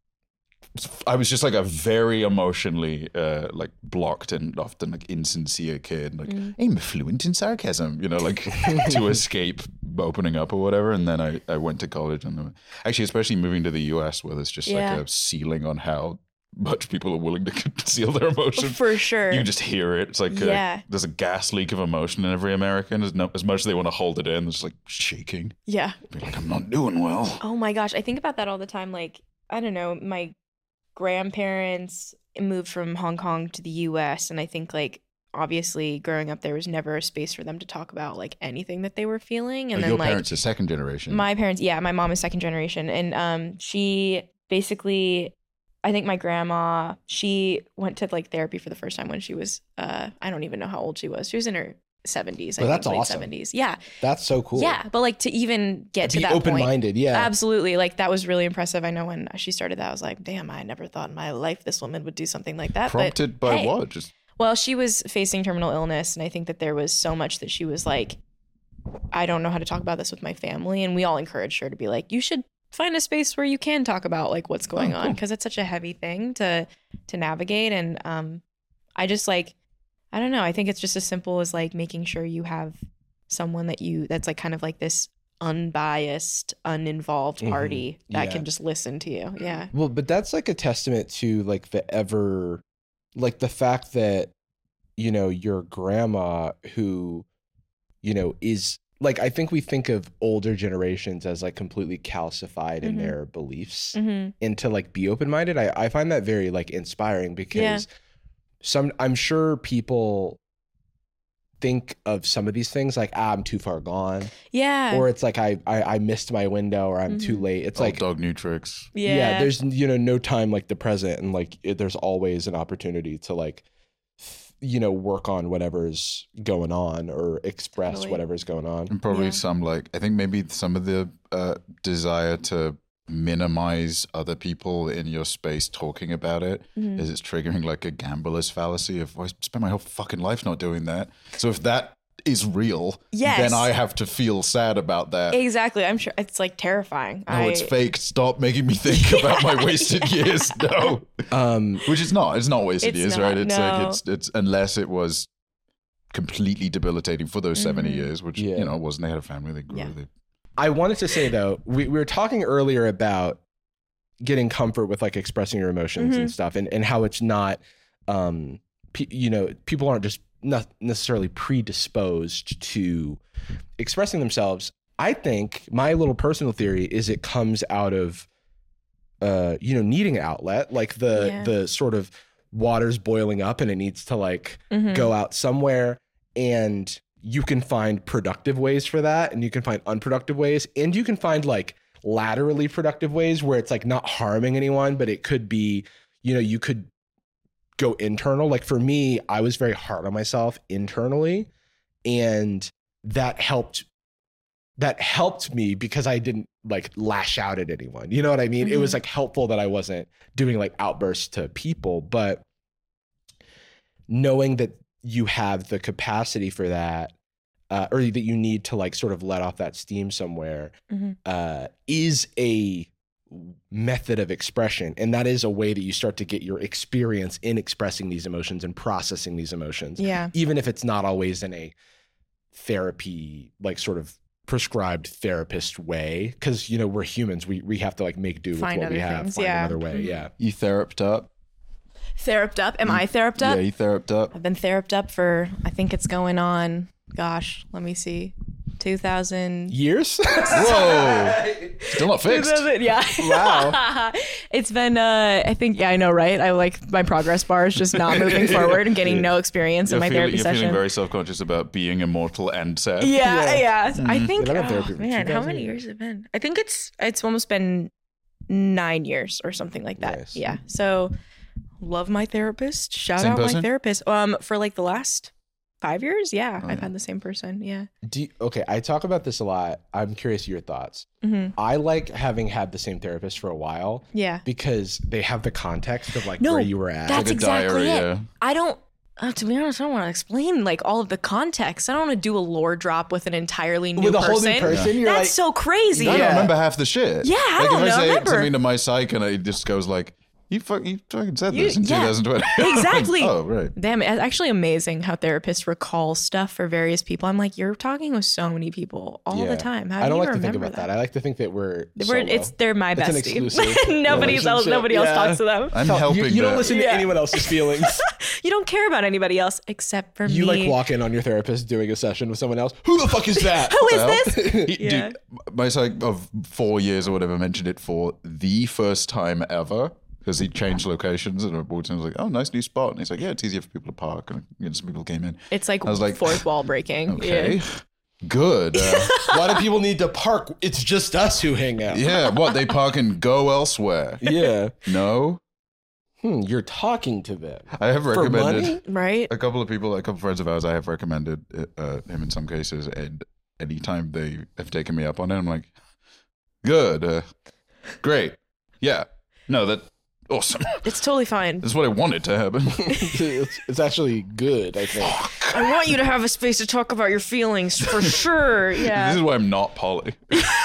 I was just like a very emotionally like blocked and often like insincere kid. Like I'm fluent in sarcasm, like to escape opening up or whatever. And then I went to college, and actually, especially moving to the US, where there's just Yeah. like a ceiling on how much people are willing to conceal their emotions. For sure. You can just hear it. It's like Yeah. there's a gas leak of emotion in every American. As much as they want to hold it in, it's like shaking. Yeah. Be like, I'm not doing well. Oh my gosh. I think about that all the time. Like, I don't know, my grandparents moved from Hong Kong to the US. And I think, like, obviously growing up, there was never a space for them to talk about, like, anything that they were feeling. And then, Your like, parents are second generation. my parents, yeah, my mom is second generation. And she basically, I think my grandma, she went to like therapy for the first time when she was, I don't even know how old she was. She was in her 70s, But I that's think, late awesome. 70s. Yeah. that's so cool. Yeah. But like to even get to Be that point. open-minded. Yeah. Absolutely. Like that was really impressive. I know when she started that, I was like, damn, I never thought in my life this woman would do something like that. Prompted but, by hey. what? Just Well, she was facing terminal illness. And I think that there was so much that she was like, I don't know how to talk about this with my family. And we all encouraged her to be like, you should find a space where you can talk about like what's going on, because it's such a heavy thing to navigate. And I just like, I don't know. I think it's just as simple as like making sure you have someone that's like kind of like this unbiased, uninvolved party that Yeah. can just listen to you. Yeah. Well, but that's like a testament to like the fact that, your grandma who, is like, I think we think of older generations as like completely calcified in their beliefs and to like be open-minded. I find that very like inspiring because I'm sure people think of some of these things like, I'm too far gone, Yeah. or it's like, I missed my window, or I'm too late. It's old like, dog new tricks. yeah, there's no time like the present, and like there's always an opportunity to like work on whatever's going on or express Totally. whatever's going on. And probably Yeah. some like I think maybe some of the desire to minimize other people in your space talking about it is it's triggering like a gambler's fallacy of I spent my whole fucking life not doing that. So if that is real, Yes. then I have to feel sad about that. Exactly. I'm sure it's like terrifying. No, it's fake. Stop making me think about my wasted years. No. Which it's not. It's not wasted It's years, not, right? It's no. like it's unless it was completely debilitating for those 70 years, which Yeah. it wasn't. They had a family, they grew. Yeah. I wanted to say though, we were talking earlier about getting comfort with like expressing your emotions and stuff, and how it's not, people aren't just not necessarily predisposed to expressing themselves. I think my little personal theory is it comes out of, needing an outlet, like the sort of water's boiling up and it needs to like go out somewhere, and you can find productive ways for that, and you can find unproductive ways, and you can find like laterally productive ways where it's like not harming anyone, but it could be, you could go internal. Like for me, I was very hard on myself internally, and that helped me because I didn't like lash out at anyone. You know what I mean? It was like helpful that I wasn't doing like outbursts to people, but knowing that you have the capacity for that, or that you need to like sort of let off that steam somewhere, is a method of expression. And that is a way that you start to get your experience in expressing these emotions and processing these emotions. Yeah. Even if it's not always in a therapy, like sort of prescribed therapist way. Cause we're humans. We have to like make do Find with what we other have, things, find yeah. another way. Yeah. You theraped up? Theraped up. Am I theraped up? Yeah, you theraped up. I've been theraped up for, I think it's going on, gosh, let me see, 2000. Years? Whoa. Still not fixed. Yeah. Wow. It's been, I think, yeah, I know, right? I like my progress bar is just not moving forward and getting no experience in my therapy You're session. feeling very self-conscious about being immortal and sad. Yeah. I think, I've been therapy for man, how 2000 many years has it been? I think it's almost been 9 years or something like that. Nice. Yeah. So love my therapist. Shout Same out person? my therapist. For like the last 5 years. Yeah. I've had the same person. Yeah. Okay, I talk about this a lot. I'm curious your thoughts. I like having had the same therapist for a while. Yeah. Because they have the context of like No, where you were at. That's Like a exactly diary, it. yeah. I don't. To be honest, I don't want to explain like all of the context. I don't want to do a lore drop with an entirely new With a person. whole new person, you're That's like, so crazy. I don't Yeah. remember half the shit. Yeah, I like don't if I say remember. something to my psych and it just goes like, you fucking said You- this in yeah. 2020. Exactly. Oh, right. Damn, it's actually amazing how therapists recall stuff for various people. I'm like, you're talking with so many people all Yeah. the time. How I do don't you like to think remember about that. I like to think that we're they're my It's an bestie. exclusive Nobody else relationship. else Yeah. talks to them. I'm You, helping you don't the- listen to Yeah. anyone else's feelings. You don't care about anybody else except for You me. like walk in on your therapist doing a session with someone else. Who the fuck is that? Who is Well, this? Dude, my psych of 4 years or whatever mentioned it for the first time ever because he changed locations and I walked in and was like, oh, nice new spot. And he's like, yeah, it's easier for people to park. And some people came in. It's like, I was like, fourth wall breaking. Okay, Yeah. good. Why do people need to park? It's just us who hang out. Yeah, what? They park and go elsewhere. Yeah. No? You're talking to them. I have For recommended money? Right? a couple of people, a couple of friends of ours, I have recommended him in some cases. And anytime they have taken me up on it, I'm like, good. Great. Yeah. No, that awesome. It's totally fine. That's what I wanted to happen. It's actually good, I think. I want you to have a space to talk about your feelings for sure. This is Yeah. why I'm not poly.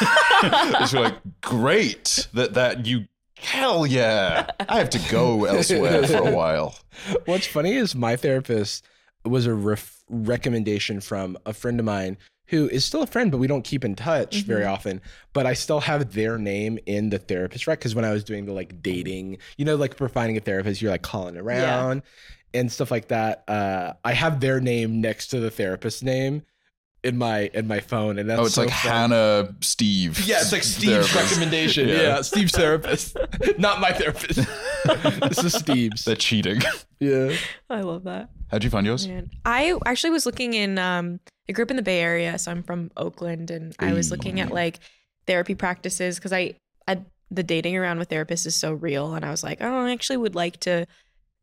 It's like, great that you, hell yeah. I have to go elsewhere for a while. What's funny is my therapist was a recommendation from a friend of mine who is still a friend, but we don't keep in touch very often. But I still have their name in the therapist rec because when I was doing the like dating, like for finding a therapist, you're like calling around and stuff like that. I have their name next to the therapist's name in my phone, and that's Oh, it's so like fun. Hannah Steve. Yeah, it's like Steve's therapist. recommendation. Yeah. Steve's therapist, not my therapist. This is Steve's. They're cheating. Yeah. I love that. How'd you find yours? Man. I actually was looking in, I grew up in the Bay Area, so I'm from Oakland, and I was looking at like therapy practices because I the dating around with therapists is so real, and I was like, oh, I actually would like to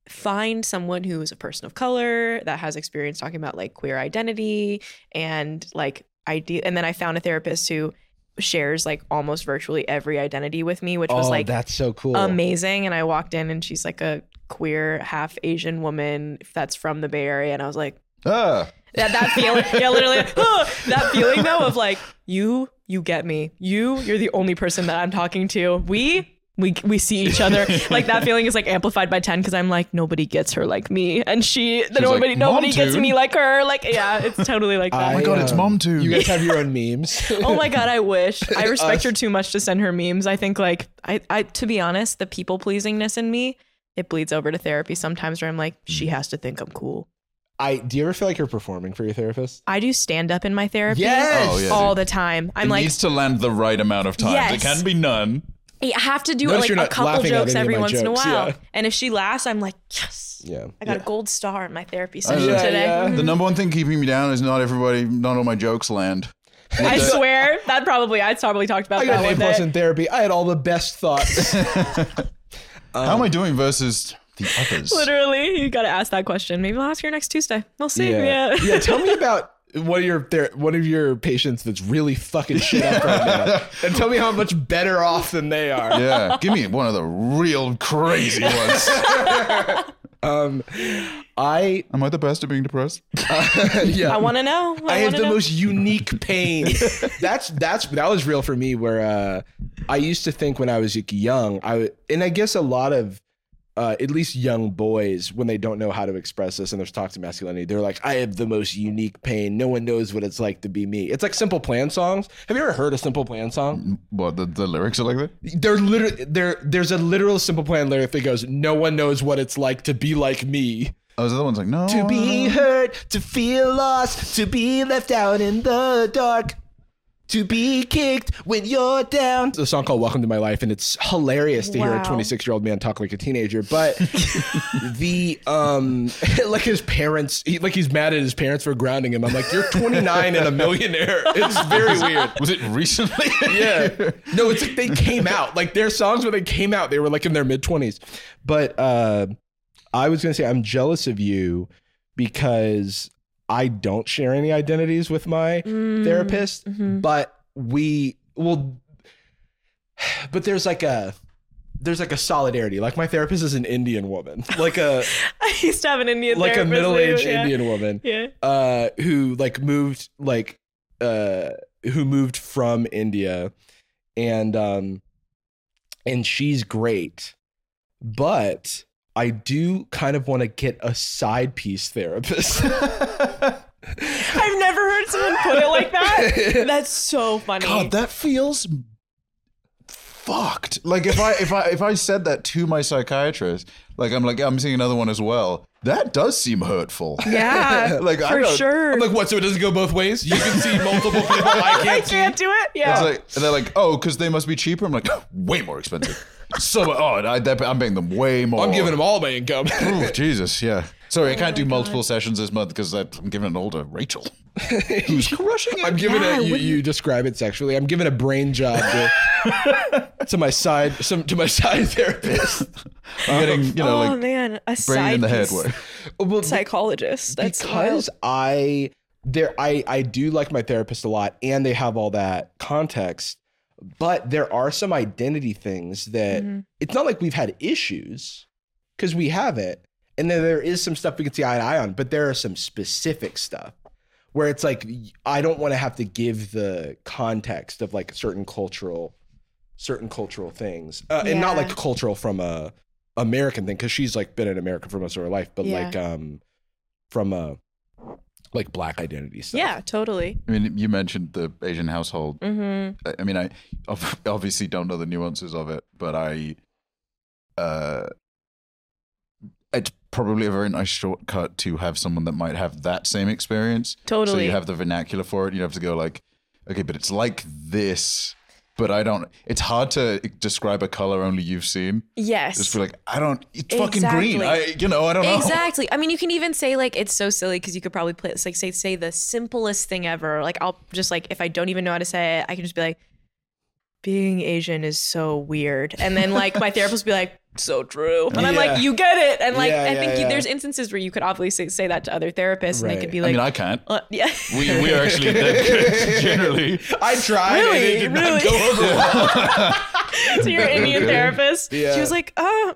find someone who is a person of color that has experience talking about like queer identity and like idea. And then I found a therapist who shares like almost virtually every identity with me, which was like that's so cool. amazing. And I walked in and she's like a queer half Asian woman that's from the Bay Area. And I was like, that feeling, yeah, literally, that feeling though of like, you get me. You're the only person that I'm talking to. We see each other. Like that feeling is like amplified by 10 because I'm like, nobody gets her like me, and nobody gets me like her. Like, yeah, it's totally like that. Oh my God, it's Mom Tune. You guys have your own memes. Oh my God, I wish. I respect her too much to send her memes. I think like I to be honest, the people pleasingness in me, it bleeds over to therapy sometimes where I'm like, she has to think I'm cool. Do you ever feel like you're performing for your therapist? I do stand up in my therapy Yes! all the time. I'm it like, needs to land the right amount of times. Yes. It can be none. I have to do Notice like you're a not couple laughing at jokes any of every my once in a jokes, while. yeah. And if she laughs, I'm like, yes. Yeah. I got a gold star in my therapy session Yeah, today. yeah. Mhm. The number one thing keeping me down is not all my jokes land. I swear I probably talked about I got that an one A+ day. in therapy. I had all the best thoughts. How am I doing versus the others? Literally, you got to ask that question. Maybe I'll ask her next Tuesday. We'll see. Yeah. Yeah. Tell me about one of your patients that's really fucking shit up right now, and tell me how much better off than they are. Yeah, give me one of the real crazy ones. I Am I the best at being depressed? yeah. I want to know. I have wanna the know. most unique pain. That was real for me. Where I used to think when I was young, and I guess a lot of at least young boys, when they don't know how to express this and there's toxic masculinity, they're like, I have the most unique pain. No one knows what it's like to be me. It's like Simple Plan songs. Have you ever heard a Simple Plan song? What, the lyrics are like that? There's a literal Simple Plan lyric that goes, no one knows what it's like to be like me. Oh, the other one's like, no. To be hurt, to feel lost, to be left out in the dark, to be kicked when you're down. It's a song called Welcome to My Life, and it's hilarious to hear a Wow. 26-year-old man talk like a teenager. But the like his parents, he's mad at his parents for grounding him. I'm like, you're 29 and a millionaire. It's very weird. Was it recently? Yeah. No, it's like they came out. Like their songs when they came out, they were like in their mid-20s. But I was gonna say I'm jealous of you because I don't share any identities with my therapist, but but there's like a solidarity. Like my therapist is an Indian woman, like a I used to have an Indian like a therapist, middle-aged yeah. Indian woman, Yeah. who moved from India, and she's great, but I do kind of want to get a side piece therapist. I've never heard someone put it like that. That's so funny. God, that feels fucked. Like if I said that to my psychiatrist, like I'm seeing another one as well. That does seem hurtful. Yeah, Like, I for don't- sure. I'm like, what? So it doesn't go both ways? You can see multiple people. I I can't see. can't do it. Yeah. It's like, and they're like, oh, because they must be cheaper. I'm like, way more expensive. I'm paying them way more. I'm giving them all my income. Ooh, Jesus, yeah. Sorry, I can't do multiple sessions this month because I'm giving it all to Rachel, who's crushing it. I'm giving Yeah, you describe it sexually. I'm giving a brain job to my side therapist. I'm getting, oh like man, a brain side in the head piece way. Well, psychologist. That's because I do like my therapist a lot, and they have all that context. But there are some identity things that it's not like we've had issues, because we haven't. And then there is some stuff we can see eye to eye on, but there are some specific stuff where it's like, I don't want to have to give the context of like certain cultural things, and not like cultural from a American thing, because she's like been an American for most of her life, but Yeah. like from a like Black identity stuff. Yeah, totally. I mean, you mentioned the Asian household. Mm-hmm. I mean, I obviously don't know the nuances of it, but it's probably a very nice shortcut to have someone that might have that same experience. Totally. So you have the vernacular for it. You have to go like, okay, but it's like this, but I don't. It's hard to describe a color only you've seen. Yes. Just be like, it's fucking green. I don't know. Exactly. I mean, you can even say like it's so silly because you could probably play it's like say the simplest thing ever. Like I'll just like if I don't even know how to say it, I can just be like, being Asian is so weird. And then like my therapist will be like, so true. And I'm Yeah. like, you get it. And like, Yeah, I think yeah. there's instances where you could obviously say that to other therapists and they Right. could be I like, mean, I can't. yeah. We are actually dead good, generally. I tried and it did not go over well. So you're an Indian therapist. Yeah. She was like, okay.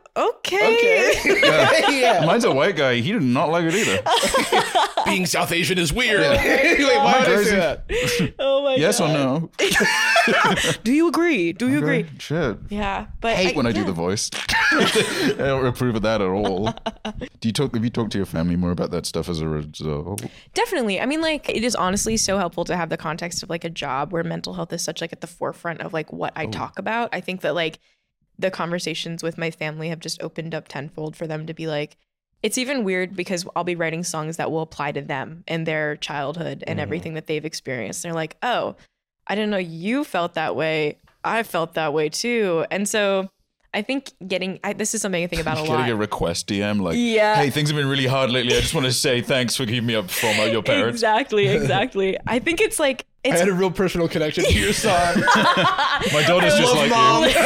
Yeah. Mine's a white guy. He did not like it either. Being South Asian is weird. Like, Am why I would I crazy? say that? Oh my Yes God. or no? Do you agree? Do you agree? Shit. Yeah. But I hate when I do yeah. the voice. I don't approve of that at all. Have you talked to your family more about that stuff as a result? Definitely. I mean, like, it is honestly so helpful to have the context of like a job where mental health is such like at the forefront of like what I talk about. I think that like the conversations with my family have just opened up tenfold for them to be like, it's even weird because I'll be writing songs that will apply to them and their childhood and everything that they've experienced. They're like, oh, I didn't know you felt that way. I felt that way too. And so I think this is something I think about a lot. Getting a request DM like, Yeah. hey, things have been really hard lately. I just want to say thanks for keeping me up from your parents. Exactly. I think it's like, I it's had a real personal connection to your song. My daughter's just like Mom. you.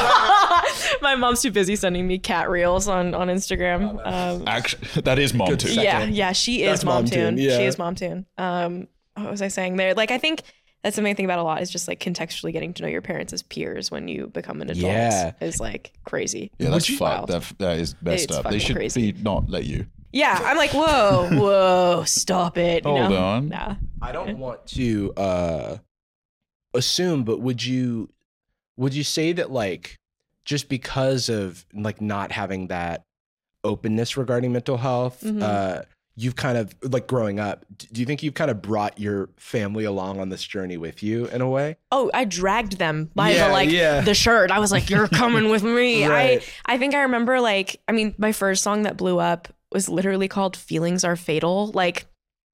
My mom's too busy sending me cat reels on Instagram. Actually, that is mom too. Yeah, she That's is mom Mom tune. Tune, yeah. She is mom tune. What was I saying there? Like, I think that's something I think about a lot is just like contextually getting to know your parents as peers when you become an adult Yeah. is like crazy. Yeah, that's wild. fucked. That is messed It's up. They fucking should crazy. not let you. Yeah, I'm like, whoa, stop it. You Hold know? on. Nah. I don't want to assume, but would you say that like just because of like not having that openness regarding mental health, you've kind of like growing up, do you think you've kind of brought your family along on this journey with you in a way? Oh, I dragged them by Yeah. the shirt. I was like, you're coming with me. Right. I think I remember like, I mean, my first song that blew up was literally called Feelings Are Fatal. Like,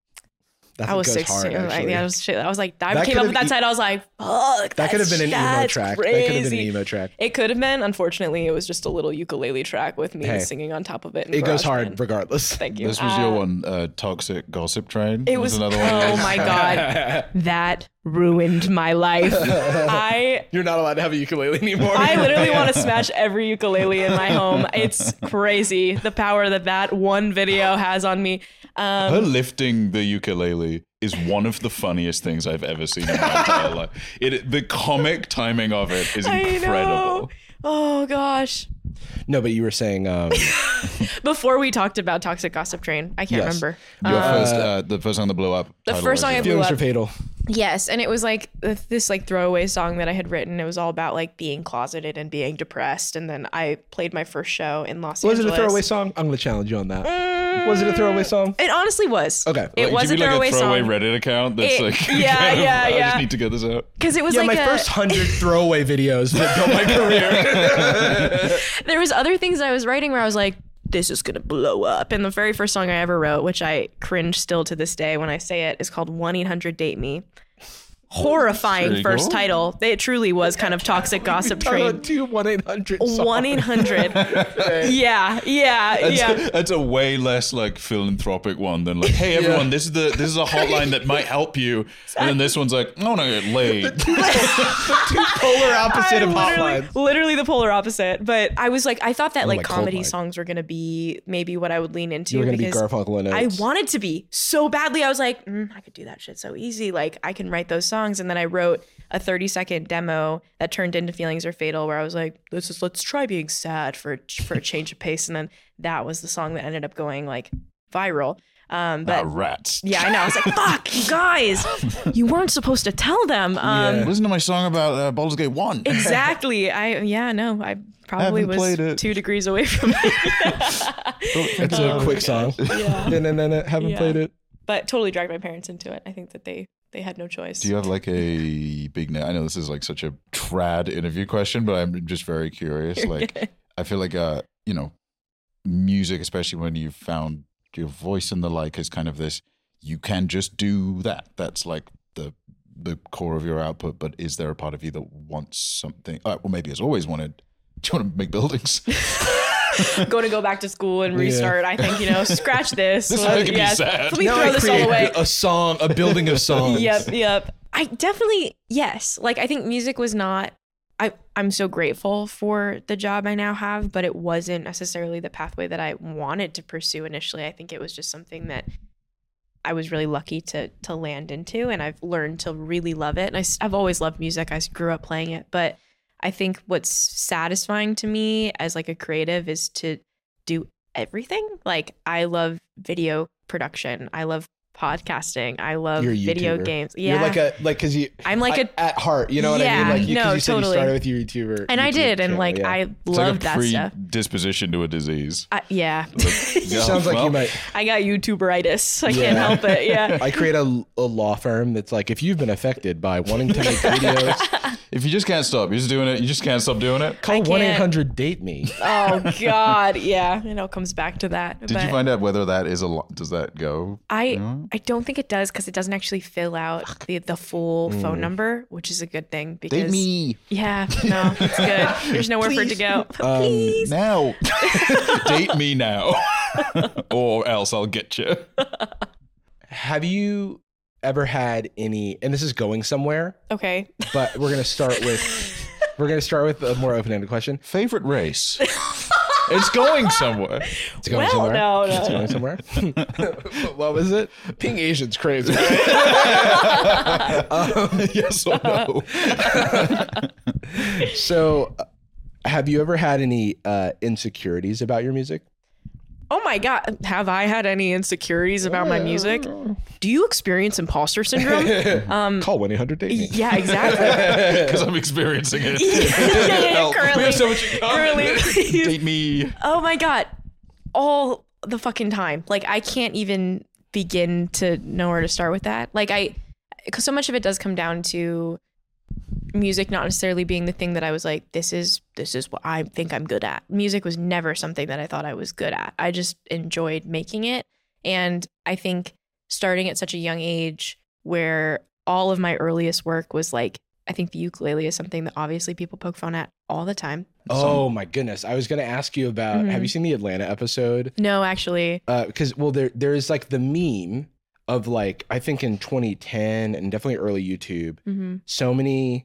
That I was goes 16. hard, actually. I was like, I That came up could've with that e- title. I was like, fuck. That could have been an emo that's track. That could have been an crazy. emo track. It could have been. Unfortunately, it was just a little ukulele track with me Hey. singing on top of it. in It goes GarageBand. hard regardless. Thank you. This was your one, Toxic Gossip Train. It was another one. Oh my god, that ruined my life. You're not allowed to have a ukulele anymore. I literally want to smash every ukulele in my home. It's crazy the power that one video has on me. Her lifting the ukulele is one of the funniest things I've ever seen in my entire life. The comic timing of it is I know. incredible. Oh gosh. No, but you were saying Before we talked about Toxic Gossip Train, I can't Yes. remember. The first song that blew up. The title first was song I it? blew feelings up. are fatal. Yes, and it was like this like throwaway song that I had written. It was all about like being closeted and being depressed. And then I played my first show in Los Was it Angeles. a throwaway song? I'm going to challenge you on that. Was it a throwaway song? It honestly was. Okay. It Like, was give a me throwaway like a throwaway song. Reddit account that's It- like, yeah, kind of, yeah, I yeah. just need to get this out. Because it was Yeah, like my a, first 100 throwaway videos that built my career. there was other things I was writing where I was like, this is gonna blow up. And the very first song I ever wrote, which I cringe still to this day when I say it, is called 1-800-DATE-ME. Horrifying Pretty first cool. title. It truly was kind of Toxic Gossip Train. Do 1-800 songs. 1-800. Yeah. That's a way less like philanthropic one than like, hey everyone, this is a hotline that might help you. And then this one's like, I want to get laid. Polar opposite of hotlines. Literally the polar opposite. But I was like, I thought that like like comedy Coldplay. songs were gonna be maybe what I would lean into. You were going to be because Garfunkel and I Oates. wanted to be so badly. I was like, I could do that shit so easy. Like I can write those songs. And then I wrote a 30-second demo that turned into Feelings Are Fatal, where I was like, let's try being sad for a change of pace. And then that was the song that ended up going like viral. But Rats. yeah, I know. I was like, fuck, you guys, you weren't supposed to tell them. Listen to my song about Baldur's Gate 1. Exactly. I probably Haven't played was it. 2 degrees away from it. It's a quick song. Yeah. No, haven't Yeah. played it. But totally dragged my parents into it. I think that they had no choice. Do you have like a big I know this is like such a trad interview question, but I'm just very curious. Like, I feel like, music, especially when you've found your voice and the like, is kind of this, you can just do that. That's like the core of your output. But is there a part of you that wants something? Well, maybe has always wanted, do you want to make buildings? Going to go back to school and restart. I think, scratch this. This is making me sad. Let me Now throw I this all create away. a song, a building of songs. Yep. I definitely, yes. Like, I think music was not I'm so grateful for the job I now have, but it wasn't necessarily the pathway that I wanted to pursue initially. I think it was just something that I was really lucky to land into, and I've learned to really love it. And I've always loved music. I grew up playing it, but I think what's satisfying to me as like a creative is to do everything. Like I love video production. I love podcasting. I love You're a video YouTuber. games. Yeah. You're because you. I'm like at heart. You know what I Yeah, mean? Like, no, you said totally. you started with your YouTuber. and I YouTube did. And channel, like, yeah. I It's love like a that stuff. predisposition to a disease. Yeah. Sounds like you might. I got YouTuberitis. I can't help it. Yeah. I create a law firm that's like, if you've been affected by wanting to make videos, If you just can't stop, you're just doing it. You just can't stop doing it. call can't. 1-800-DATE-ME. Oh God. Yeah. It all comes back to that. Did you find out whether that is does that go? I don't think it does, because it doesn't actually fill out the full phone number, which is a good thing because Date me yeah, no, it's good. There's nowhere for it to go. Please. now. Date me now, or else I'll get you. Have you ever had any? And this is going somewhere, Okay. but we're gonna start with a more open-ended question. Favorite race? It's going somewhere. It's going Well, somewhere. no. It's going somewhere. What was it? Being Asian's crazy. Yes or no? So, have you ever had any insecurities about your music? Oh my God. Have I had any insecurities about my music? Do you experience imposter syndrome? Call 1-800-DATE-ME. Yeah, exactly. Because I'm experiencing it. yeah, Help. currently. We have so much in common. Currently. Date me. Oh my God. All the fucking time. Like, I can't even begin to know where to start with that. Like, because so much of it does come down to music not necessarily being the thing that I was like, this is what I think I'm good at. Music was never something that I thought I was good at. I just enjoyed making it. And I think starting at such a young age, where all of my earliest work was like, I think the ukulele is something that obviously people poke fun at all the time. Oh my goodness! I was going to ask you about. Have you seen the Atlanta episode? No, actually. Because there is like the meme of like, I think in 2010 and definitely early YouTube, so many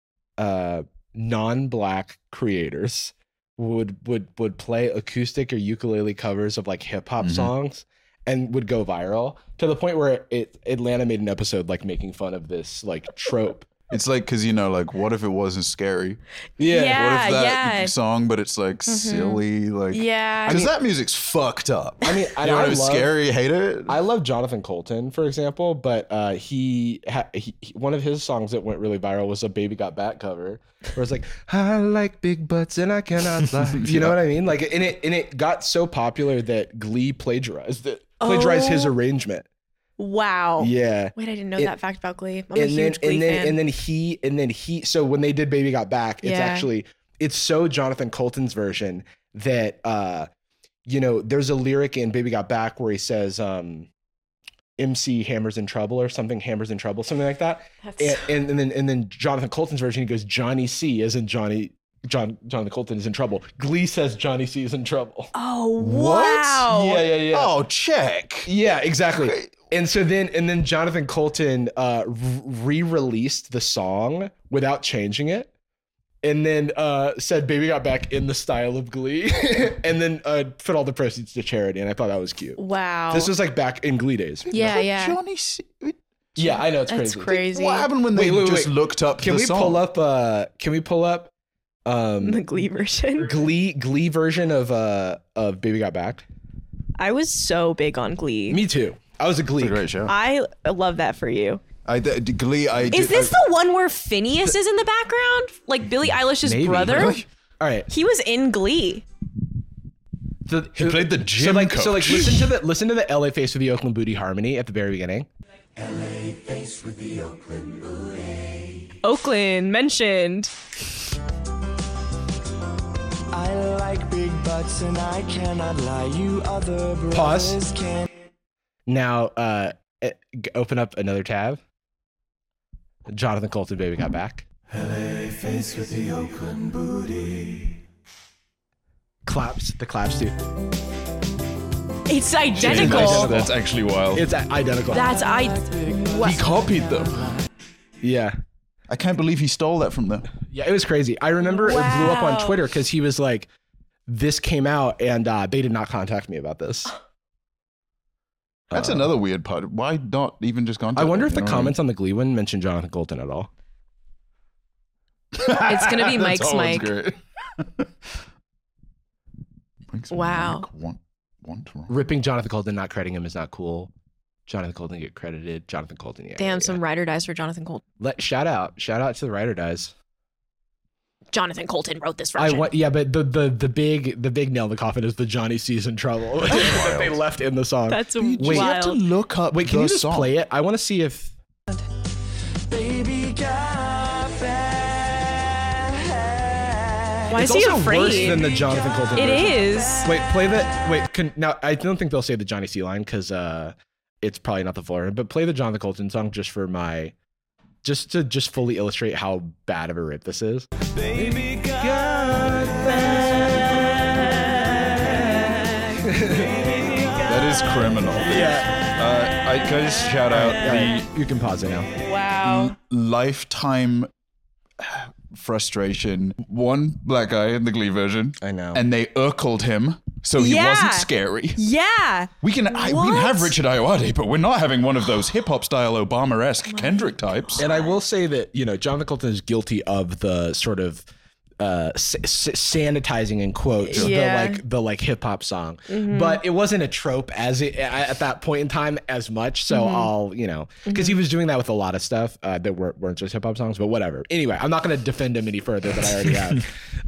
non-black creators would play acoustic or ukulele covers of like hip hop songs and would go viral to the point where Atlanta made an episode like making fun of this like trope. It's like, because, you know, like, what if it wasn't scary? Yeah, What if that yeah. song, but it's like silly? Like, Yeah. Because that music's fucked up. I mean, you know, I it was love- scary, hate it. I love Jonathan Colton, for example, but he one of his songs that went really viral was a Baby Got Back cover, where it's like, I like big butts and I cannot lie. You know what I mean? Like, and it got so popular that Glee plagiarized his arrangement. Wow. Yeah. Wait, I didn't know that fact about Glee. I'm a huge Glee fan. and then he so when they did Baby Got Back, Yeah. it's so Jonathan Colton's version that there's a lyric in Baby Got Back where he says MC Hammer's in trouble or something, Hammer's in trouble, something like that. And then Jonathan Colton's version, he goes, Johnny C as in Jonathan Colton is in trouble. Glee says Johnny C is in trouble. Oh, wow. Yeah. Oh, check. Yeah, exactly. And so then Jonathan Colton re-released the song without changing it, and then said "Baby Got Back" in the style of Glee, and then put all the proceeds to charity. And I thought that was cute. Wow. This was like back in Glee days. yeah. Johnny C. Yeah, I know it's That's crazy. crazy. What happened when they Wait, just looked up Can the we song? pull up? Can we pull up? The Glee version. Glee version of Baby Got Back. I was so big on Glee. Me too. I was a Glee. It's a great show. I love that for you. Glee. Is this the one where Phineas is in the background? Like Billie Eilish's Maybe. brother? Really? All right. He was in Glee. He played the gym So coach. listen to the LA Face with the Oakland Booty harmony at the very beginning. Oakland mentioned. I like big butts and I cannot lie. You other brothers Pause. can. Now, open up another tab. Jonathan Colton, Baby Got Back. Face with the Oakland booty. Claps. The claps too. It's identical. That's actually wild. It's identical. That's He copied them. Yeah. I can't believe he stole that from them. Yeah, it was crazy. I remember it blew up on Wow. Twitter because he was like, this came out and they did not contact me about this. That's another weird part. Why not even just contact I wonder if them, the you know what I mean? comments on the Glee one mentioned Jonathan Colton at all. It's gonna be That's Mike's always mic. great. Mike's Wow. mic. One to wrong. Ripping Jonathan Colton, not crediting him is not cool. Jonathan Colton get credited. Jonathan Colton, yeah. Damn, yeah, some writer dies for Jonathan Colton. Shout out to the writer dies. Jonathan Colton wrote this version. But the big nail in the coffin is the Johnny C's in trouble that they left in the song. That's Wait, you have to wild. look up Wait, can the you just song. play it? I want to see if Baby got back. Why it's is he also worse afraid? than the Jonathan Colton. It version. is. Wait, play that. Wait, now I don't think they'll say the Johnny C line because it's probably not the full version. But play the Jonathan Colton song just for my, just to fully illustrate how bad of a rip this is. Baby got That is criminal. Yeah. I can just shout out the You can pause it now. Wow. lifetime frustration. One black guy in the Glee version, I know. and they Urkeled him, so he Yeah. wasn't scary. Yeah. We can have Richard Ayoade, but we're not having one of those hip hop style Obama-esque Kendrick types. And I will say that, Jonathan Colton is guilty of the sort of sanitizing in quotes Yeah. the hip hop song, but it wasn't a trope at that point in time as much. So I'll because he was doing that with a lot of stuff that weren't just hip hop songs, but whatever. Anyway, I'm not going to defend him any further than I already have.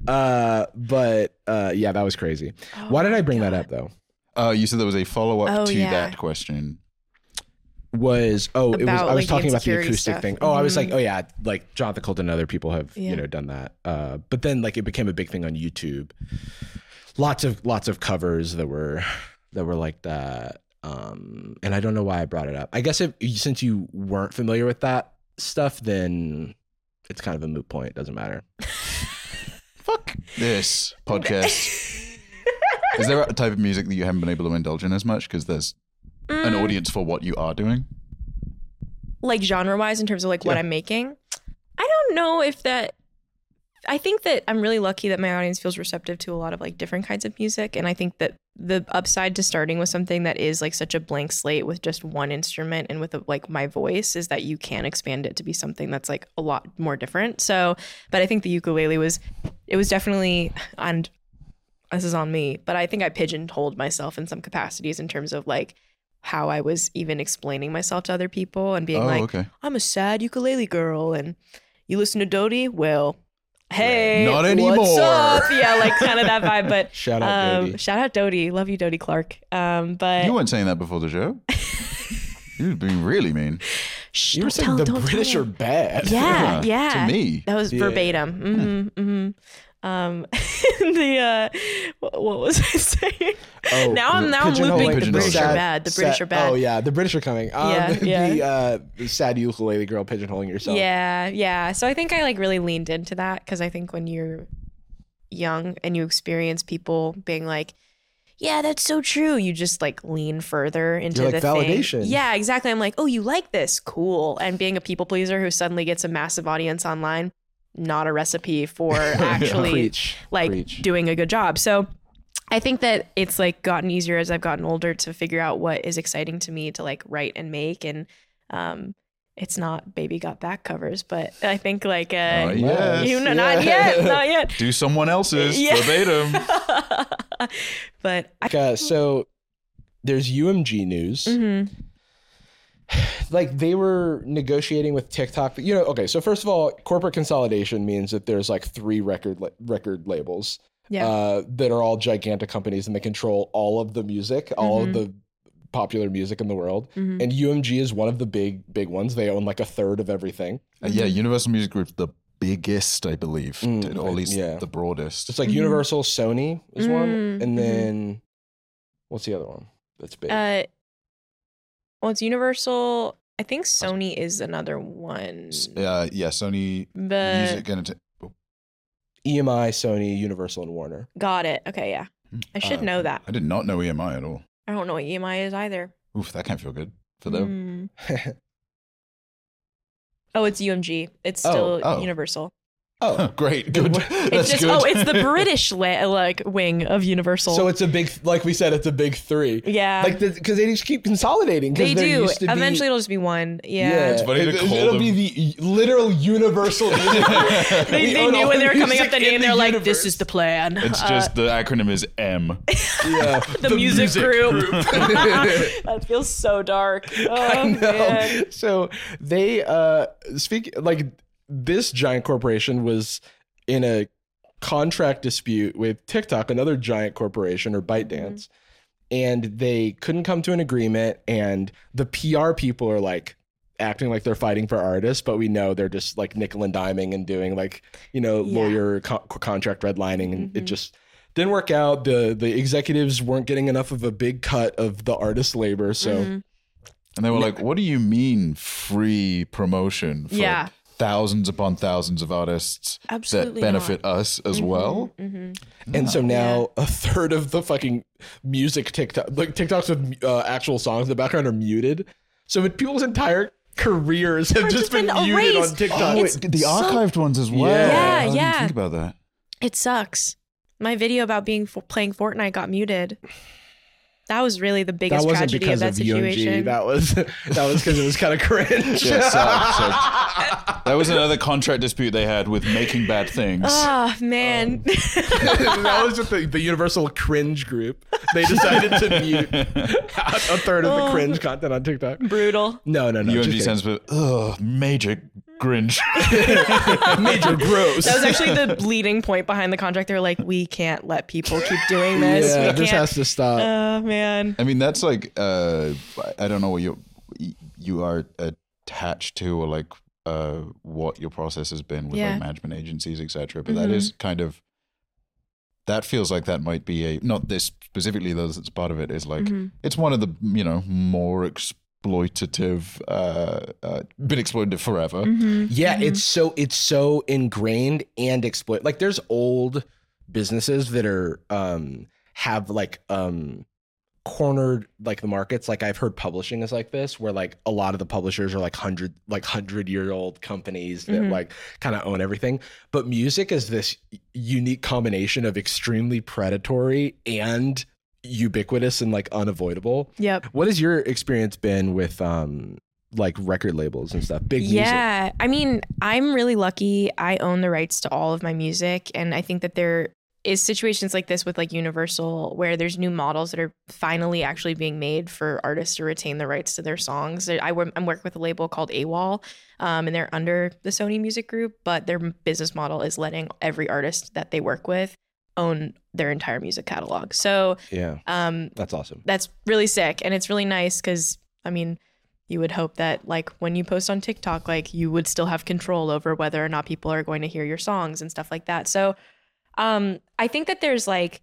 But yeah, that was crazy. Why did I bring that up though? You said there was a follow-up Oh, to yeah. that question. I was About, I was like, talking about the insecurity acoustic stuff. thing. Oh, I was like, oh yeah, like Jonathan Colton and other people have Yeah. done that. But then like it became a big thing on YouTube. Lots of covers that were like that. And I don't know why I brought it up. I guess since you weren't familiar with that stuff, then it's kind of a moot point. It doesn't matter. Fuck this podcast. Is there a type of music that you haven't been able to indulge in as much because there's an audience for what you are doing? Like genre wise, in terms of like what Yeah. I'm making, I don't know if that. I think that I'm really lucky that my audience feels receptive to a lot of like different kinds of music, and I think that the upside to starting with something that is like such a blank slate with just one instrument and with like my voice is that you can expand it to be something that's like a lot more different. So, but I think the ukulele was definitely, and this is on me, but I think I pigeonholed myself in some capacities in terms of like how I was even explaining myself to other people and being like, okay. I'm a sad ukulele girl, and you listen to Dodie? Well, hey, Not what's anymore. up? Yeah, like kind of that vibe. But Shout out Dodie. shout out Dodie. Love you, Dodie Clark. But You weren't saying that before the show. You were being really mean. shh, You were don't saying tell- the don't tell British him. are bad. Yeah, yeah. To me. That was Yeah. verbatim. What was I saying? Oh, now I'm pigeonhole, looping. like, The pigeonhole. British are Sad- bad. The British are bad. Oh yeah, the British are coming. Yeah, The sad ukulele girl pigeonholing yourself. Yeah. So I think I like really leaned into that because I think when you're young and you experience people being like, yeah, that's so true, you just like lean further into You're the like, thing. validation. Yeah, exactly. I'm like, oh, you like this? Cool. And being a people pleaser who suddenly gets a massive audience online, not a recipe for actually Preach. like Preach. doing a good job. So I think that it's like gotten easier as I've gotten older to figure out what is exciting to me to like write and make. And it's not Baby Got Back covers, but I think like yes. not yet. Do someone else's Yeah. verbatim. But So there's UMG news. Mm-hmm. Like they were negotiating with TikTok. Okay. So first of all, corporate consolidation means that there's like 3 record labels that are all gigantic companies and they control all of the music, all of the popular music in the world. And UMG is one of the big ones. They own like a third of everything. Yeah, Universal Music Group's the biggest, I believe, or at least yeah. the broadest. It's like Universal, Sony is one, and then what's the other one that's big? Well, it's Universal. I think Sony is another one. Yeah, Sony But Music and EMI, Sony, Universal, and Warner. got it. Okay, yeah. I should know that. I did not know EMI at all. I don't know what EMI is either. Oof, that can't feel good for them. Oh, it's UMG. It's still Universal. Oh, Great, good. It's That's just good. it's the British wing of Universal. so it's a big, like we said, it's a big three. Yeah. Like because they just keep consolidating. 'Cause they there do. used to be- Eventually, it'll just be one. Yeah. It's funny to call it'll them- be the literal universal. They knew when they were coming up the name. They're like, "This is the plan." It's just the acronym is M. Yeah, the music group. That feels so dark. Oh man. So they speak like this giant corporation was in a contract dispute with TikTok, another giant corporation, or ByteDance, and they couldn't come to an agreement. And the PR people are like acting like they're fighting for artists, but we know they're just like nickel and diming and doing like, you know, lawyer contract redlining, and it just didn't work out. The executives weren't getting enough of a big cut of the artist's labor, so. And they were like, what do you mean free promotion for thousands upon thousands of artists Absolutely that benefit us as well? And so now a third of the fucking music TikTok, like TikToks with actual songs in the background, are muted. So people's entire careers have just been muted on TikTok. Oh, the archived ones as well. Yeah, I didn't yeah. think about that. It sucks. My video about playing Fortnite got muted. That was really the biggest That wasn't tragedy because of of that situation. UMG. That was because it was kind of cringe. Yeah, that was another contract dispute they had with Making Bad Things. Oh man. That was with the Universal Cringe group. They decided to mute a third of the cringe content on TikTok. Brutal. No. UMG stands for major cringe. Major gross. That was actually the leading point behind the contract. They were like, we can't let people keep doing this. Yeah, we this can't. has to stop. Oh man. I mean, that's like I don't know what you are attached to, or like what your process has been with like management agencies, etc. But that is kind of, that feels like that might be not this specifically though, that's part of it is like it's one of the, you know, more exploitative, been exploited forever. Yeah, it's so ingrained and exploit. Like there's old businesses that are have like cornered like the markets. Like I've heard publishing is like this, where like a lot of the publishers are like 100-year-old companies that like kind of own everything. But music is this unique combination of extremely predatory and ubiquitous and like unavoidable. Yep. What has your experience been with like record labels and stuff? Big music. Yeah. I mean, I'm really lucky. I own the rights to all of my music. And I think that there is situations like this with like Universal where there's new models that are finally actually being made for artists to retain the rights to their songs. I'm working with a label called AWOL, and they're under the Sony Music Group, but their business model is letting every artist that they work with own their entire music catalog. So Yeah. That's awesome. that's really sick. And it's really nice because, I mean, you would hope that like when you post on TikTok, like you would still have control over whether or not people are going to hear your songs and stuff like that. So I think that there's like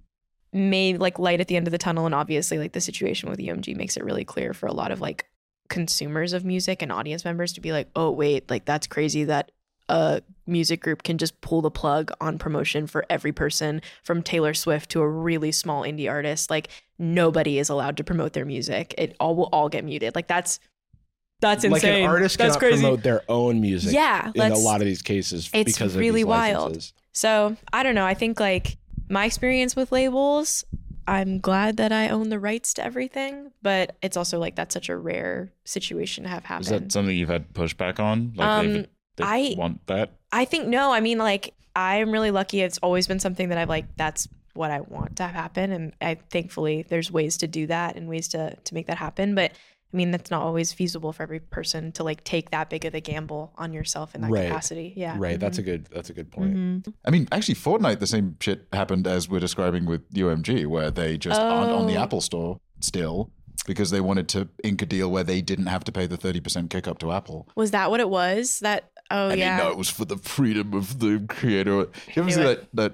maybe like light at the end of the tunnel, and obviously like the situation with UMG makes it really clear for a lot of like consumers of music and audience members to be like, oh wait, like that's crazy that a music group can just pull the plug on promotion for every person from Taylor Swift to a really small indie artist. Like nobody is allowed to promote their music. It all will all get muted. Like that's insane. Like an artist that's cannot crazy. promote their own music. Yeah, in a lot of these cases, it's because really of these wild. licenses. So I don't know. I think like my experience with labels, I'm glad that I own the rights to everything, but it's also like that's such a rare situation to have happen. Is that something you've had pushback on? Like they want that? I think no. I mean, like I'm really lucky. It's always been something that I've like, that's what I want to have happen. And I thankfully there's ways to do that and ways to make that happen. But I mean, that's not always feasible for every person to like take that big of a gamble on yourself in that capacity. Yeah. Right. That's a good point. I mean, actually, Fortnite, the same shit happened as we're describing with UMG, where they just aren't on the Apple Store still because they wanted to ink a deal where they didn't have to pay the 30% kick up to Apple. Was that what it was? I didn't know it was for the freedom of the creator. You ever see that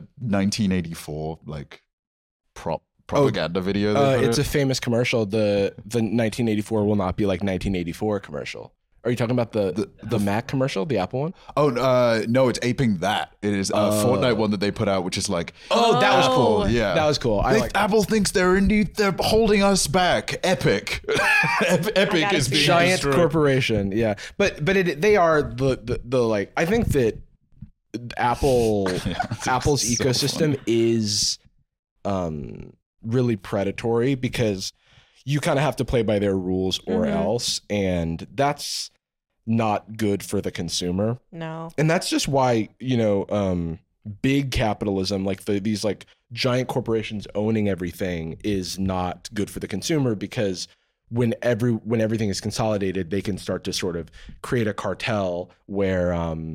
1984 like propaganda video? It's a famous commercial. The 1984 will not be like 1984 commercial. Are you talking about the Mac commercial, the Apple one? Oh, no, it's aping that. It is a Fortnite one that they put out, which is like... Oh, that was cool. Yeah. That was cool. Apple thinks they're holding us back. Epic. Epic is being giant destroyed. corporation. Yeah. But they are the like, I think that Apple's ecosystem is really predatory because you kind of have to play by their rules or else. And that's not good for the consumer. No. And that's just why, big capitalism, like these like giant corporations owning everything is not good for the consumer, because when everything is consolidated, they can start to sort of create a cartel where,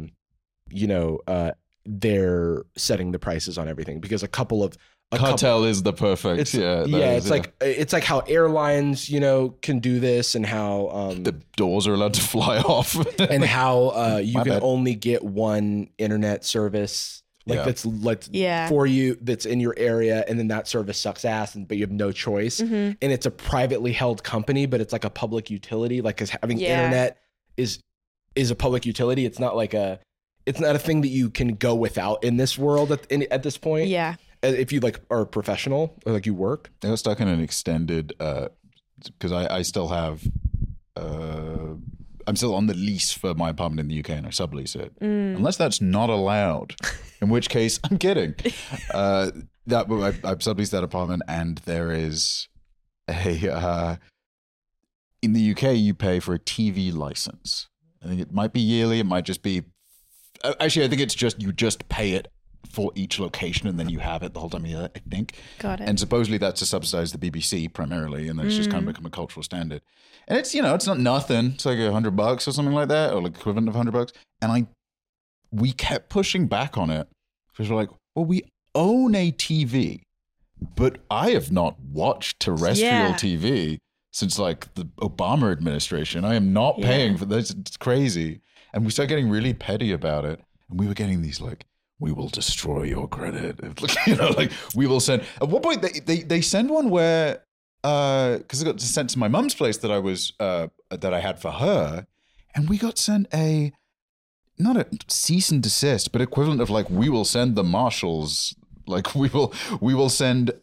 they're setting the prices on everything, because Cartel is the perfect. It's like how airlines, can do this, and how the doors are allowed to fly off, and how you can only get one internet service that's for you, that's in your area, and then that service sucks ass, but you have no choice. And it's a privately held company, but it's like a public utility, like, because having internet is a public utility. It's not like it's not a thing that you can go without in this world at this point. Yeah. If you like are a professional or like you work. I got stuck in an extended, because I still have, I'm still on the lease for my apartment in the UK, and I sublease it. Unless that's not allowed, in which case I'm kidding. I've subleased that apartment, and there is in the UK you pay for a TV license. I think it might be yearly. It might just be. Actually, I think it's just you just pay it for each location, and then you have it the whole time you're there, I think. Got it. And supposedly that's to subsidize the BBC primarily, and then it's just kind of become a cultural standard. And it's, it's not nothing. It's like $100 or something like that, or like equivalent of $100. And we kept pushing back on it, because we're like, well, we own a TV, but I have not watched terrestrial TV since like the Obama administration. I am not paying for this. It's crazy. And we started getting really petty about it. And we were getting these like, we will destroy your credit. Like we will send. At one point, they send one where, because I got sent to my mum's place that I had for her, and we got sent not a cease and desist, but equivalent of like, we will send the marshals. Like we will send,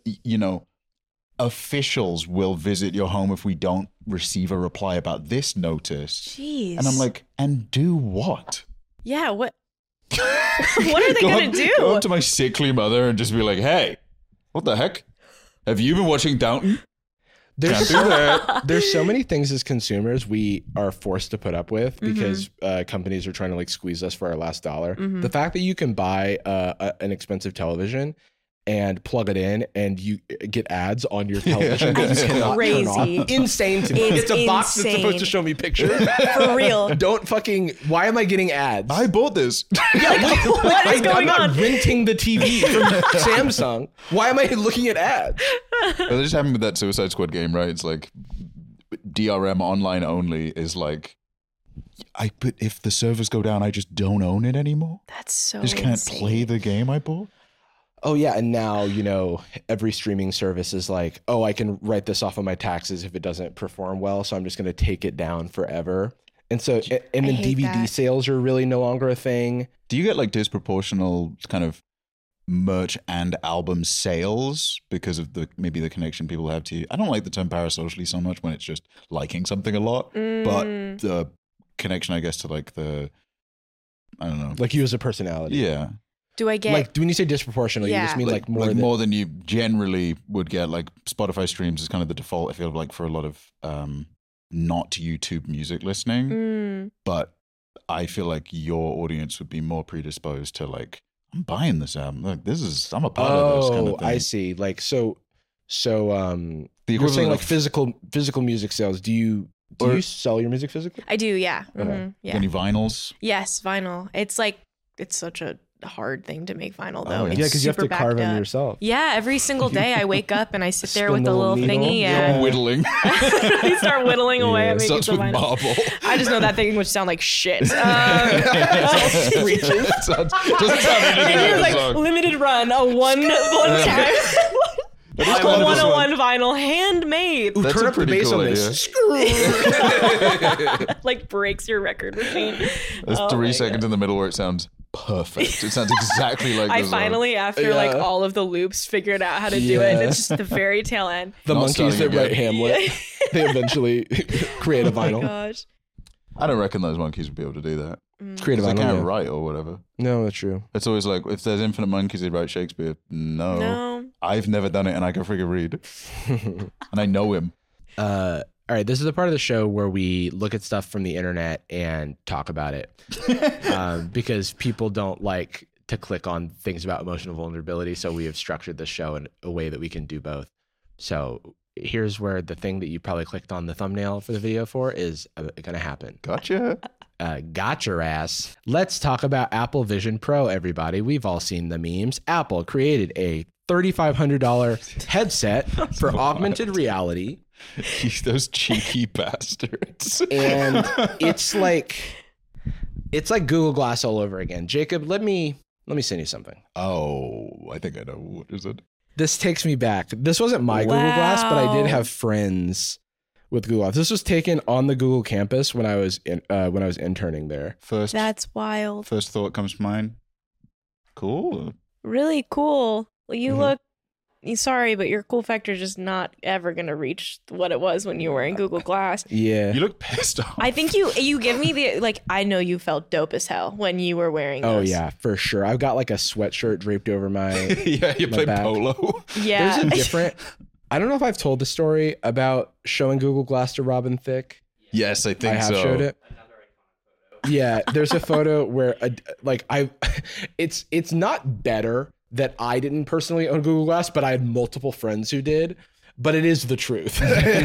officials will visit your home if we don't receive a reply about this notice. Jeez. And I'm like, and do what? Yeah, what? What are they going to do? Go up to my sickly mother and just be like, hey, what the heck? Have you been watching Downton? There's so many things as consumers we are forced to put up with because companies are trying to like squeeze us for our last dollar. The fact that you can buy an expensive television and plug it in and you get ads on your television that you cannot turn off. Insane to me. It's a box that's supposed to show me pictures. For real. Don't fucking, why am I getting ads? I bought this. Yeah, what is going on? I'm not renting the TV from Samsung. Why am I looking at ads? Well, they just happened with that Suicide Squad game, right? It's like DRM online only is like, but if the servers go down, I just don't own it anymore. That's so I just can't play the game I bought. Oh, yeah. And now, every streaming service is like, oh, I can write this off of my taxes if it doesn't perform well. So I'm just going to take it down forever. And so, and then DVD sales are really no longer a thing. Do you get like disproportional kind of merch and album sales because of maybe the connection people have to you? I don't like the term parasocially so much when it's just liking something a lot. But the connection, I guess, to like I don't know. Like you as a personality. Yeah. Do I get like when you say disproportional, you just mean like more than you generally would get? Like Spotify streams is kind of the default, I feel like, for a lot of not YouTube music listening. But I feel like your audience would be more predisposed to like, I'm buying this album. Like I'm a part of this kind of thing. I see. Like so you're saying like physical music sales. Do you sell your music physically? I do, yeah. Okay. Yeah. Any vinyls? Yes, vinyl. It's such a hard thing to make vinyl though. Yeah, because you have to carve them yourself. Yeah, every single day I wake up and I sit there with the little thingy and whittling. You start whittling away at making some vinyl. Marble. I just know that thing would sound like shit. It all screeches. Doesn't sound anything like limited run, a one time. Apple 101 vinyl, handmade. Ooh, That's turn a up the pretty bass cool on this. Like breaks your record machine. There's Oh 3 my seconds in the middle where it sounds perfect. It sounds exactly like I the song. finally, after like all of the loops, figured out how to do it, and it's just the very tail end. The Not monkeys that starting write again. Hamlet, they eventually create a vinyl. Gosh. I don't reckon those monkeys would be able to do that. Create a 'Cause they vinyl. can't Yeah. write or whatever. No, that's true. It's always like, if there's infinite monkeys, they'd write Shakespeare. No. No. I've never done it, and I can freaking read. And I know him. All right, this is the part of the show where we look at stuff from the internet and talk about it, because people don't like to click on things about emotional vulnerability. So we have structured the show in a way that we can do both. So here's where the thing that you probably clicked on the thumbnail for the video for is going to happen. Gotcha. Got your ass. Let's talk about Apple Vision Pro, everybody. We've all seen the memes. Apple created a $3,500 headset for augmented reality. Those cheeky bastards. And it's like Google Glass all over again. Jacob, let me send you something. Oh, I think I know. What is it? This takes me back. This wasn't my Google Glass, but I did have friends with Google Glass. This was taken on the Google campus when I was interning there. That's wild. First thought comes to mind. Cool. Really cool. Well, you look. Sorry, but your cool factor is just not ever gonna reach what it was when you were in Google Glass. Yeah. You look pissed off. I think you give me the like. I know you felt dope as hell when you were wearing those. Oh yeah, for sure. I've got like a sweatshirt draped over my. Yeah, you my play back. polo. Yeah. There's a different. I don't know if I've told the story about showing Google Glass to Robin Thicke. Yes, I think I have so. showed it. Yeah, there's a photo where it's not better that I didn't personally own Google Glass, but I had multiple friends who did. But it is the truth.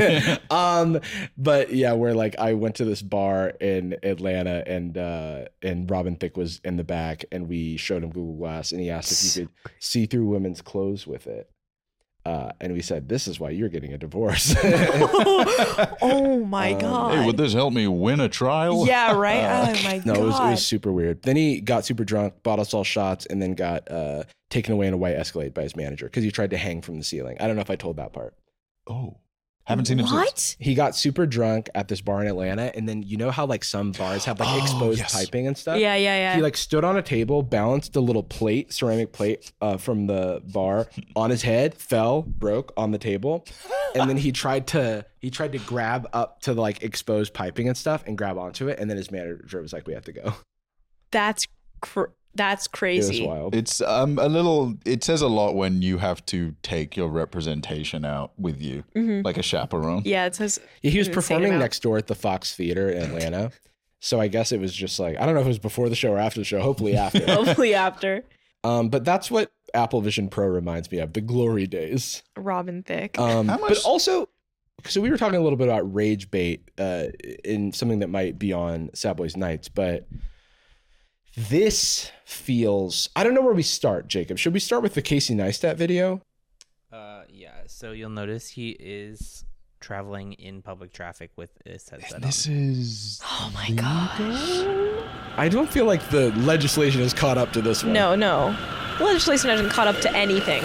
But yeah, where like I went to this bar in Atlanta and Robin Thicke was in the back and we showed him Google Glass and he asked if you could see through women's clothes with it. And we said, this is why you're getting a divorce. Oh my god. Hey, would this help me win a trial? Yeah, right. Oh my No, god. it was super weird. Then he got super drunk, bought us all shots, and then got taken away in a white Escalade by his manager because he tried to hang from the ceiling. I don't know if I told that part. Oh, haven't seen him since. What? He got super drunk at this bar in Atlanta, and then you know how like some bars have like exposed piping and stuff? Yeah. He like stood on a table, balanced a little plate, ceramic plate from the bar on his head, fell, broke on the table, and then he tried to grab up to the like exposed piping and stuff and grab onto it, and then his manager was like, "We have to go." That's It crazy. was wild. It's a little. It says a lot when you have to take your representation out with you, like a chaperone. Yeah, it says. Yeah, he was an insane performing amount. next door at the Fox Theater in Atlanta. So I guess it was just like, I don't know if it was before the show or after the show, hopefully after. Hopefully after But that's what Apple Vision Pro reminds me of, the glory days. Robin Thicke. But also, so we were talking a little bit about rage bait in something that might be on Sad Boys Nights, but this feels, I don't know where we start, Jacob. Should we start with the Casey Neistat video? Yeah, so you'll notice he is traveling in public traffic with his headset This on. is. Oh my gosh. I don't feel like the legislation has caught up to this one. No. The legislation hasn't caught up to anything.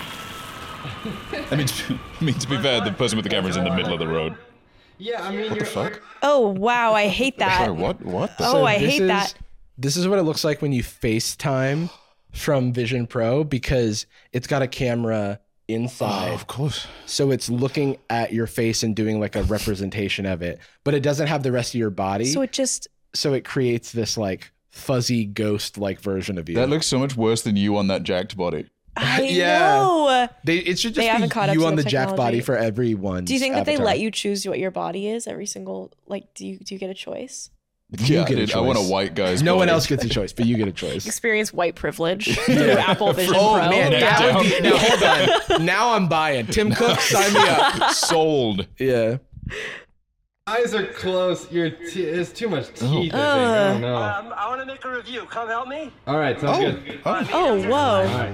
I mean, to be fair, the person with the camera is in the middle of the road. Yeah, I mean, What the fuck? Oh wow, I hate that. Sorry, what? What? The Oh, I this hate is- that. This is what it looks like when you FaceTime from Vision Pro because it's got a camera inside. Oh, of course. So it's looking at your face and doing like a representation of it, but it doesn't have the rest of your body. So it creates this like fuzzy ghost like version of you. That looks so much worse than you on that jacked body. I Yeah. know. It should They just haven't caught be up you to on the the jack body technology. for everyone. Do you think that they let you choose what your body is every single like do you get a choice? Yeah, get a dude, I want a choice. white guy's No one body. else gets a choice, but you get a choice. Experience white privilege through Apple Vision Oh Pro. man, Yeah. that would be, now hold on. Now I'm buying. Tim Cook, sign me up. Sold. Yeah. eyes are closed. There's too much teeth. I think. I don't know. I want to make a review. Come help me. All right, sounds good. Oh, whoa.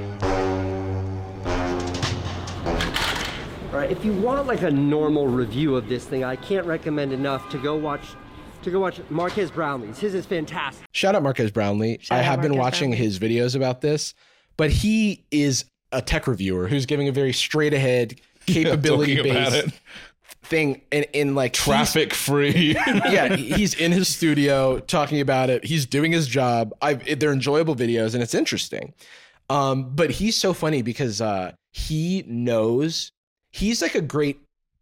All right, if you want like a normal review of this thing, I can't recommend enough to go watch Marquez Brownlee's. His is fantastic. Shout out Marquez Brownlee. I out have been Marquez watching Brownlee. his videos about this, but he is a tech reviewer who's giving a very straight ahead capability talking about based it. thing in like Traffic free. yeah, he's in his studio talking about it. He's doing his job. They're enjoyable videos and it's interesting. But he's so funny because he knows he's like a great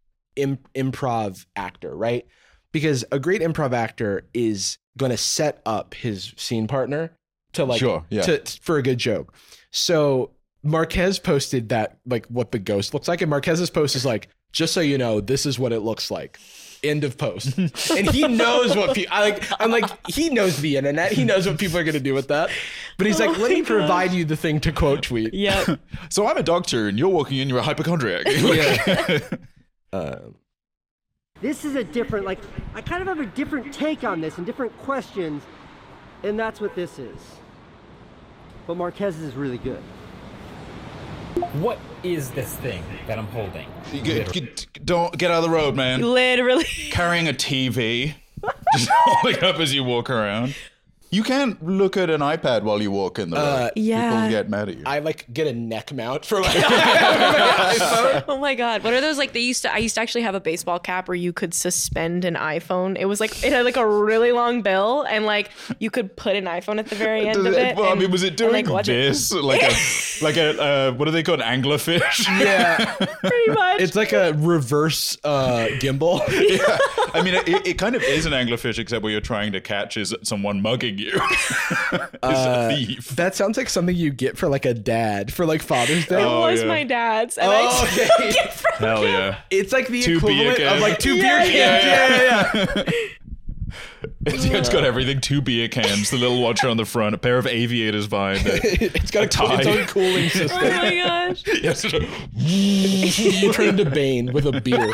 improv actor, right? Because a great improv actor is going to set up his scene partner to like for a good joke. So Marquez posted that like what the ghost looks like, and Marquez's post is like, just so you know, this is what it looks like. End of post. And he knows what people I'm like, he knows the internet. He knows what people are gonna do with that. But he's like, let me provide you the thing to quote tweet. Yeah. So I'm a doctor and you're walking in, you're a hypochondriac. Yeah. This is a different, like, I kind of have a different take on this and different questions, and that's what this is. But Marquez is really good. What is this thing that I'm holding? Don't get out of the road, man. Literally. Carrying a TV, just holding up as you walk around. You can't look at an iPad while you walk in the road. Yeah. People get mad at you. I like get a neck mount for my iPhone. Oh my God. What are those like I used to actually have a baseball cap where you could suspend an iPhone. It was like, it had like a really long bill and like you could put an iPhone at the very end of it. Well, I mean, was it doing like, this? Like a what do they call it? Anglerfish? Yeah. Pretty much. It's like a reverse gimbal. Yeah. I mean, it kind of is an anglerfish, except what you're trying to catch is someone mugging you. It's a thief. That sounds like something you get for like a dad for like Father's Day. It was my dad's. And okay. I took it from Hell him. yeah. It's like the 2 beer equivalent of cans. like 2 beer cans. Yeah. It's got everything. 2 beer cans, the little watcher on the front, a pair of aviators behind it. It's got its own cooling system. Oh my gosh. Yes. You turn into Bane with a beer.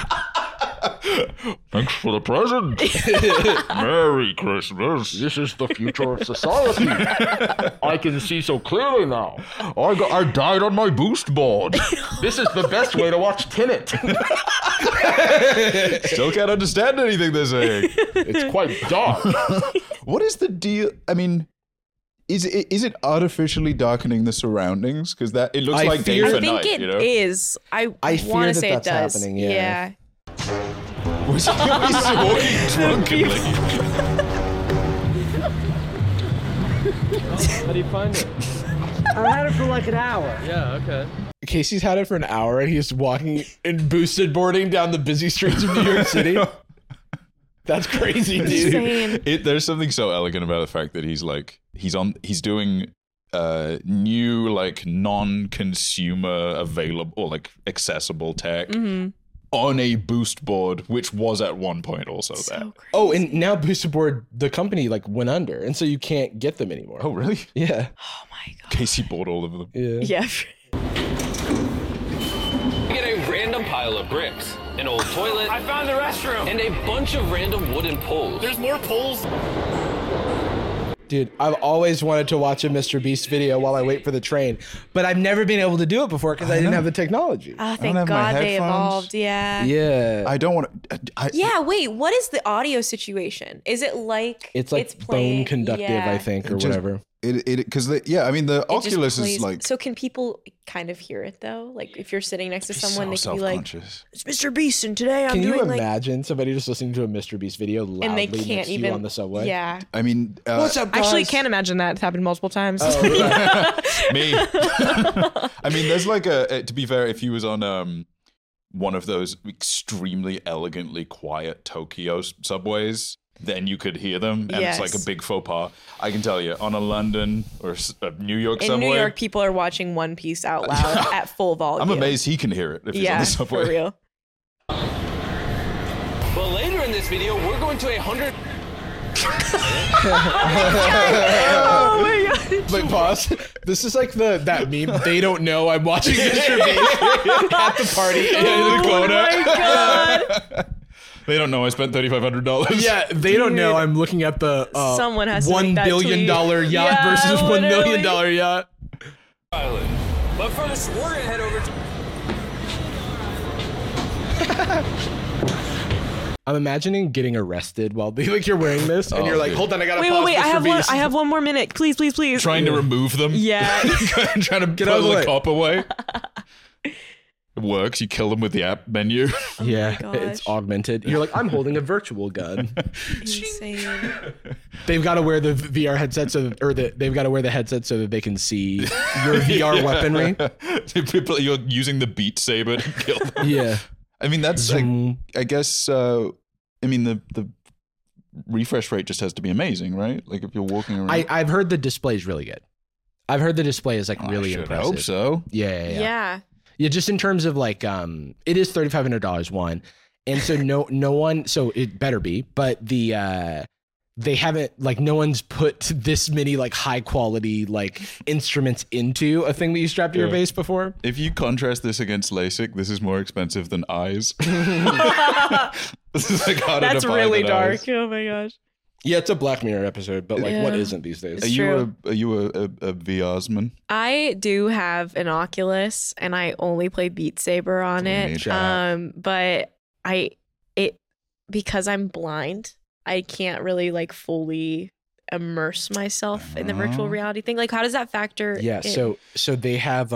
Thanks for the present. Merry Christmas. This is the future of society. I can see so clearly now. I died on my boost board. This is the best way to watch Tenet. Still can't understand anything they're saying. It's quite dark. What is the deal? I mean, is it artificially darkening the surroundings? Because that it looks I like day fear- for I think night. it You know? is. I fear want to that say it that's does. happening, yeah. Was he walking drunkenly? How do you find it? I had it for like an hour. Yeah, okay. Casey's had it for an hour and he's walking and boosted boarding down the busy streets of New York City. That's crazy, dude. Insane. There's something so elegant about the fact that he's doing new like non-consumer available or like accessible tech on a boost board, which was at one point also there. Oh, and now Boosted Board, the company like went under, and so you can't get them anymore. Oh, really? Yeah. Oh my God. Casey bought all of them. Yeah. Get a random pile of bricks, an old toilet. I found the restroom. And a bunch of random wooden poles. There's more poles. Dude, I've always wanted to watch a Mr. Beast video while I wait for the train, but I've never been able to do it before because I didn't have the technology. Oh, I thank don't have my God they headphones. evolved. Yeah. Yeah. I don't want to. Yeah, wait, what is the audio situation? Is it like It's like playing, bone conductive, yeah. I think, or Just- whatever. Because I mean the It just Oculus plays- is like So can people kind of hear it though? Like if you're sitting next to someone, so they can be like, self-conscious. "It's Mr. Beast, and today I'm Can you doing like," imagine somebody just listening to a Mr. Beast video loudly and they next can't to you even on the subway? Yeah. I mean, What's up, guys? Actually, can't imagine that. It's happened multiple times. Oh, really? me. I mean, there's like to be fair, if he was on one of those extremely elegantly quiet Tokyo subways, then you could hear them, and Yes. it's like a big faux pas. I can tell you, on a London or a New York In subway, New York, people are watching One Piece out loud at full volume. I'm amazed he can hear it if he's on Yeah, the subway. for real. But later in this video, we're going to 100. Oh my God. Wait, pause. This is like that meme. They don't know I'm watching Mr. Beast at the party in the corner. Oh my God. They don't know I spent $3,500. Yeah, they don't know I'm looking at the Someone has to $1 make that billion tweet. yacht Yeah, versus $1 million literally. yacht. Island. But first, we're going to head over to. I'm imagining getting arrested while you're wearing this, and you're like, dude. hold on, I gotta Wait, pause wait, this I have one more minute. Please. Trying to remove them. Yeah. Trying to Get out of the pull the way. cop away. It works. You kill them with the app menu. Yeah, gosh. it's augmented. You're like, I'm holding a virtual gun. Insane. They've got to wear the VR headset they've got to wear the headset so that they can see your VR weaponry. You're using the Beat Saber to kill them. Yeah. I mean, that's I guess. I mean, the refresh rate just has to be amazing, right? Like if you're walking around. I've heard the display is really good. I've heard the display is like really I should impressive. hope so. Yeah. Yeah, just in terms of like, it is $3,500 one, and so no one, so it better be, but they haven't, like, no one's put this many like high quality like instruments into a thing that you strap to your base before. If you contrast this against LASIK, this is more expensive than eyes. This is like harder That's to buy really than dark. eyes. Oh my gosh. Yeah, it's a Black Mirror episode, but like, what isn't these days? It's Are you a VRsman? I do have an Oculus, and I only play Beat Saber on it. But because I'm blind, I can't really like fully immerse myself in the virtual reality thing. Like, how does that factor? Yeah, in? so they have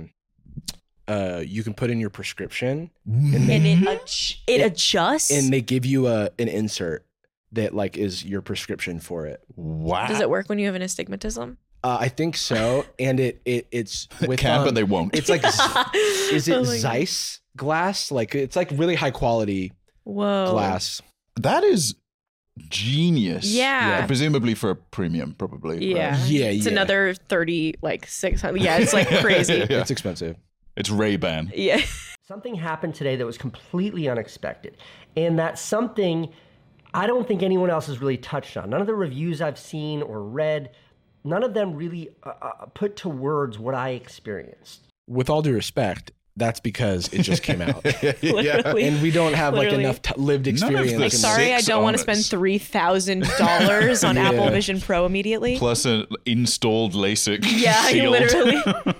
you can put in your prescription, and it adjusts, and they give you an insert that like is your prescription for it. Wow. Does it work when you have an astigmatism? I think so, and it's with but they won't. It's like is it Oh my Zeiss glass? Like it's like really high quality glass. That is genius. Yeah. Presumably for a premium, probably. Yeah. Right? Yeah. It's another 30, like 600. Yeah, it's like crazy. Yeah. It's expensive. It's Ray-Ban. Yeah. Something happened today that was completely unexpected. And that's something I don't think anyone else has really touched on. None of the reviews I've seen or read, none of them really put to words what I experienced. With all due respect, that's because it just came out. Literally. And we don't have like Literally. enough lived experience. Like, sorry, I don't want to spend $3,000 on Apple Vision Pro immediately. Plus an installed LASIK Yeah, shield. literally.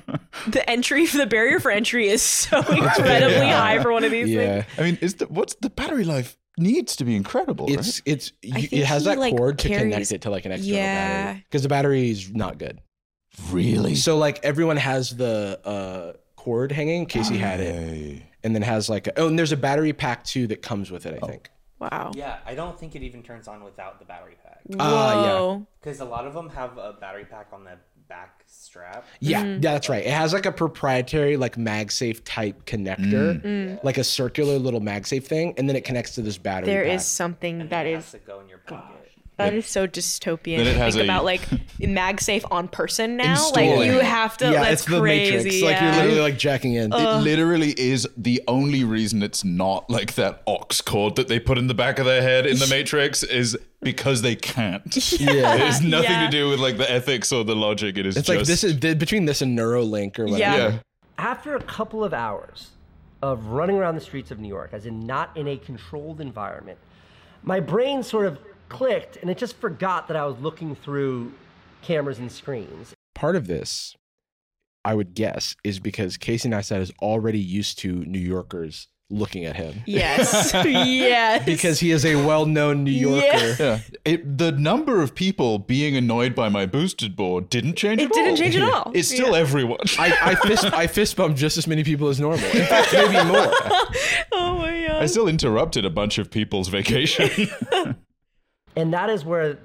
The barrier for entry is so incredibly high for one of these things. I mean, what's the battery life needs to be incredible, right? It has that cord to connect it to like an external battery. Because the battery is not good. Really? So like everyone has the cord hanging. Casey had it, and then has like and there's a battery pack too that comes with it. I think. Wow. Yeah, I don't think it even turns on without the battery pack. Yeah. Because a lot of them have a battery pack on the back strap. Yeah, that's right. It has like a proprietary like MagSafe type connector, like a circular little MagSafe thing, and then it connects to this battery. There pack. is something that It has is to go in your pocket. that is so dystopian. Then it to has think a- about like MagSafe on person now. Installing. Like you have to. Yeah, that's it's the crazy. Matrix. Like you're literally like jacking in. It literally is the only reason it's not like that aux cord that they put in the back of their head in the Matrix is because they can't. Yeah. It has nothing Yeah. to do with like the ethics or the logic. It is It's just like this is between this and Neuralink or whatever. Yeah. yeah. After a couple of hours of running around the streets of New York, as in not in a controlled environment, my brain sort of clicked and it just forgot that I was looking through cameras and screens. Part of this, I would guess, is because Casey Neistat is already used to New Yorkers looking at him. Yes. Yes. Because he is a well-known New Yorker. Yeah. The number of people being annoyed by my boosted board didn't change at all. It didn't change at all. It's still everyone. I fist bumped just as many people as normal. In fact, maybe more. Oh my god. I still interrupted a bunch of people's vacation. And that is where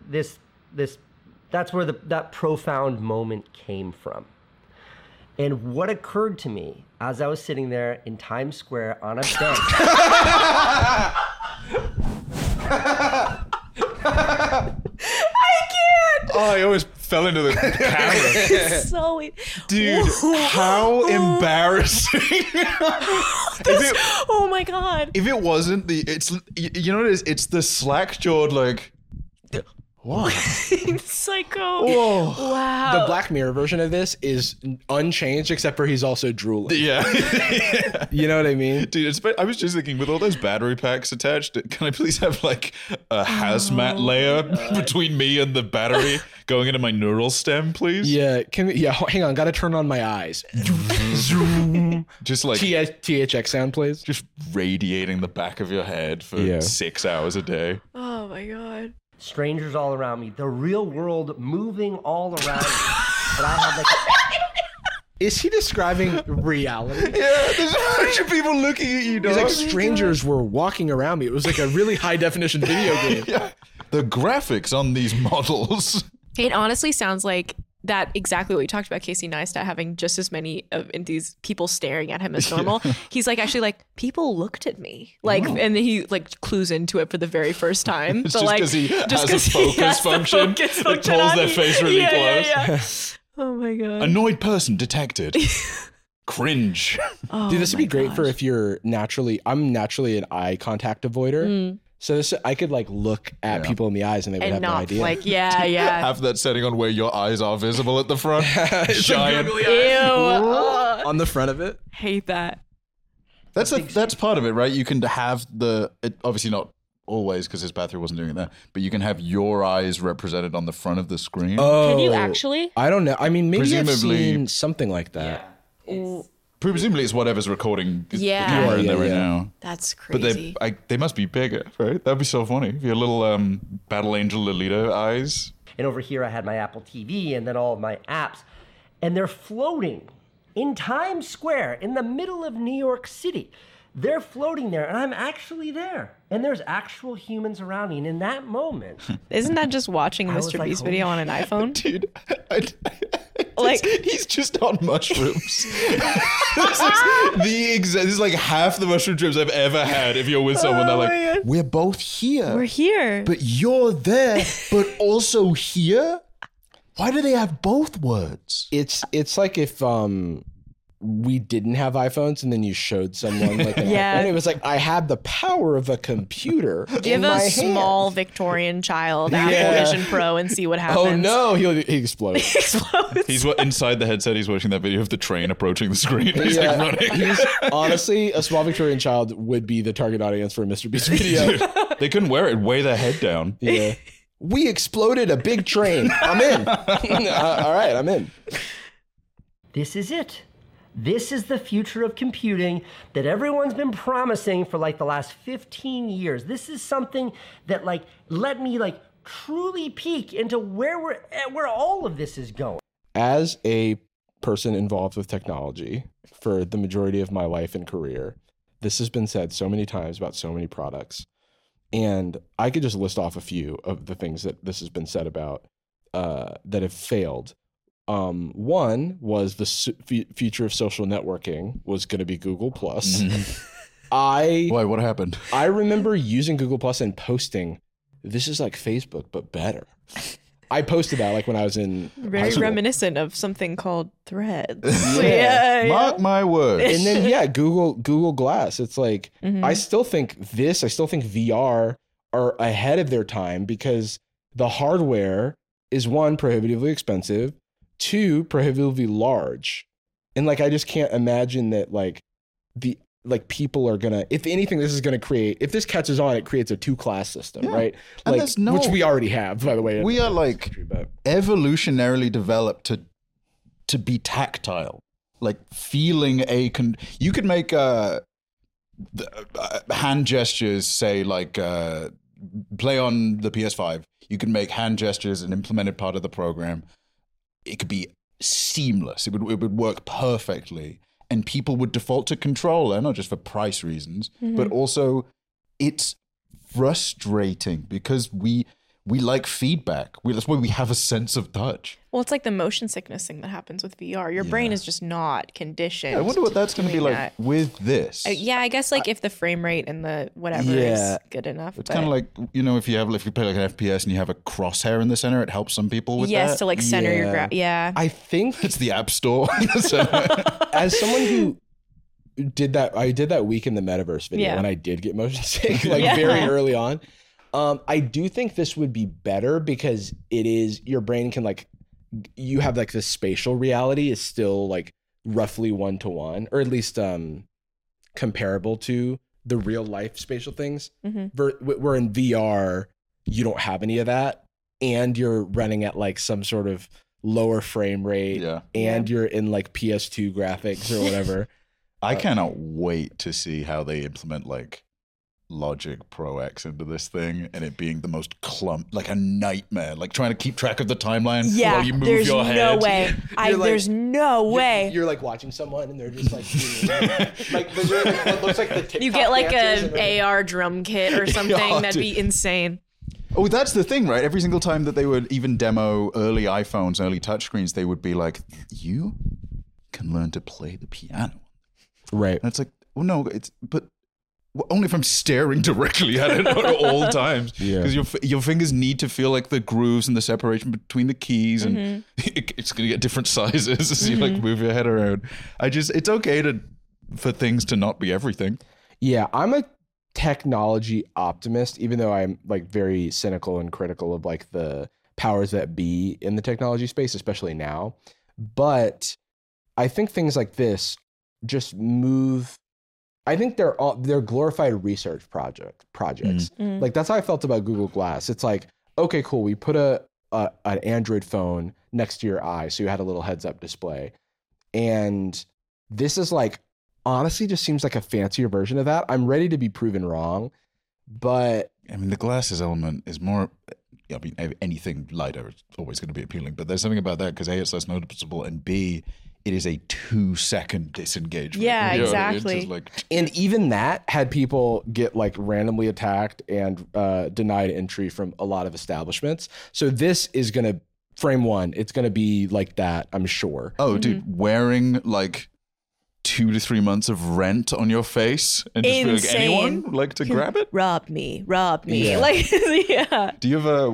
that's where that profound moment came from. And what occurred to me as I was sitting there in Times Square on a bench. I can't. Oh, I always fell into the camera. It's so Dude, how embarrassing. oh my god. If it wasn't it's you know what it is? It's the slack-jawed like what? Psycho. Whoa. Wow. The Black Mirror version of this is unchanged, except for he's also drooling. Yeah. You know what I mean? Dude, I was just thinking, with all those battery packs attached, can I please have like a hazmat layer between me and the battery going into my neural stem, please? Yeah. Hang on. Got to turn on my eyes. Zoom. boom. Just like THX sound plays. Just radiating the back of your head for 6 hours a day. Oh my God. Strangers all around me. The real world moving all around me. But I have like... Is he describing reality? Yeah, there's a bunch of people looking at you, dog. He's like, strangers were walking around me. It was like a really high definition video game. Yeah. The graphics on these models. It honestly sounds like that exactly what you talked about, Casey Neistat having just as many of these people staring at him as normal. He's like, actually, like, people looked at me. Like, and then he like clues into it for the very first time. It's so, just like, because he has a focus function. It pulls their face really close. Yeah. Oh my God. Annoyed person detected. Cringe. Oh, Dude, this would be great for if you're I'm naturally an eye contact avoider. So this, I could like look at people in the eyes and they would have no idea. Like, yeah. Have that setting on where your eyes are visible at the front. Giant. On the front of it. Hate that. That's part of it, right? You can have obviously not always because his battery wasn't doing it there, but you can have your eyes represented on the front of the screen. Can you actually? I don't know. I mean, maybe I've Presumably- seen something like that. Presumably it's whatever's recording the Yeah. camera in there right Yeah. now. That's But crazy. they must be bigger, right? That'd be so funny. If your little Battle Angel Lolita eyes. And over here I had my Apple TV and then all of my apps. And they're floating in Times Square in the middle of New York City. They're floating there and I'm actually there. And there's actual humans around me. And in that moment... Isn't that just watching a I was Mr. like, Beast holy video on an iPhone? Dude, Like- he's just on mushrooms. This is like half the mushroom trips I've ever had. If you're with someone, they're like, "We're both here. We're here. But you're there, but also here." Why do they have both words? It's like if we didn't have iPhones and then you showed someone like an Yeah. iPhone. It was like, I have the power of a computer. Give in a my small hand. Victorian child Apple Yeah. Vision Pro and see what happens. Oh no, he explodes. He's inside the headset. He's watching that video of the train approaching the screen. He's like running. Honestly, a small Victorian child would be the target audience for a Mr. Beast video. They couldn't wear it. Weigh their head down. Yeah. We exploded a big train. I'm in. All right, I'm in. This is it. This is the future of computing that everyone's been promising for like the last 15 years. This is something that like let me like truly peek into where all of this is going. As a person involved with technology for the majority of my life and career, this has been said so many times about so many products. And I could just list off a few of the things that this has been said about that have failed. One was the future of social networking was going to be Google Plus. Why? What happened? I remember using Google Plus and posting, "This is like Facebook but better." I posted that like when I was in high Very school. reminiscent of something called Threads. Yeah. Mark my words. And then Google Glass. It's like I still think VR are ahead of their time because the hardware is, one, prohibitively expensive, two, prohibitively large. And like I just can't imagine that people are gonna, if anything, this is gonna create, if this catches on, it creates a 2-class system, right? And Like, there's no- which we already have, by the way. We are like evolutionarily developed to be tactile, like feeling you could make hand gestures, say like play on the PS5. You can make hand gestures an implemented part of the program. It could be seamless. It would work perfectly. And people would default to controller, not just for price reasons, but also it's frustrating because we like feedback. That's why we have a sense of touch. Well, it's like the motion sickness thing that happens with VR. Your brain is just not conditioned. I wonder what that's going to be doing like that. with this. Yeah, I guess like if the frame rate and the whatever Yeah. is good enough. It's kind of like, if you play like an FPS and you have a crosshair in the center, it helps some people with yes, that. to like center your graph. Yeah. I think It's the App Store. as someone who did that, I did that week in the metaverse video Yeah. when I did get motion sick, like Yeah. very early on. I do think this would be better because it is, your brain can like, you have like the spatial reality is still like roughly 1-to-1, or at least comparable to the real life spatial things. Where in VR, you don't have any of that, and you're running at like some sort of lower frame rate, Yeah. and you're in like PS2 graphics or whatever. I cannot wait to see how they implement like Logic Pro X into this thing, and it being the most like a nightmare, like trying to keep track of the timeline while you move your head. No way. There's no way. You're like watching someone, and they're just like, it looks like the TikTok You get like dances an AR drum kit or something. That'd be insane. Oh, that's the thing, right? Every single time that they would even demo early iPhones, early touchscreens, they would be like, you can learn to play the piano. Right. And it's like, well, no, but only if I'm staring directly at it at all times. Because your fingers need to feel like the grooves and the separation between the keys, and it's going to get different sizes as you like move your head around. It's okay for things to not be everything. Yeah, I'm a technology optimist, even though I'm like very cynical and critical of like the powers that be in the technology space, especially now. But I think things like this just move. I think they're glorified research projects. Like that's how I felt about Google Glass. It's like, okay, cool. We put an Android phone next to your eye, so you had a little heads-up display, and this is like honestly just seems like a fancier version of that. I'm ready to be proven wrong, but I mean, the glasses element is more. I mean, anything lighter is always going to be appealing, but there's something about that because A, it's less noticeable, and B, it is a 2-second disengagement. Yeah, exactly. And even that had people get like randomly attacked and denied entry from a lot of establishments. So this is going to, frame one, it's going to be like that, I'm sure. Oh, dude, wearing like 2 to 3 months of rent on your face and just be like, anyone like to grab it? Rob me. Yeah. Like, yeah. Do you ever,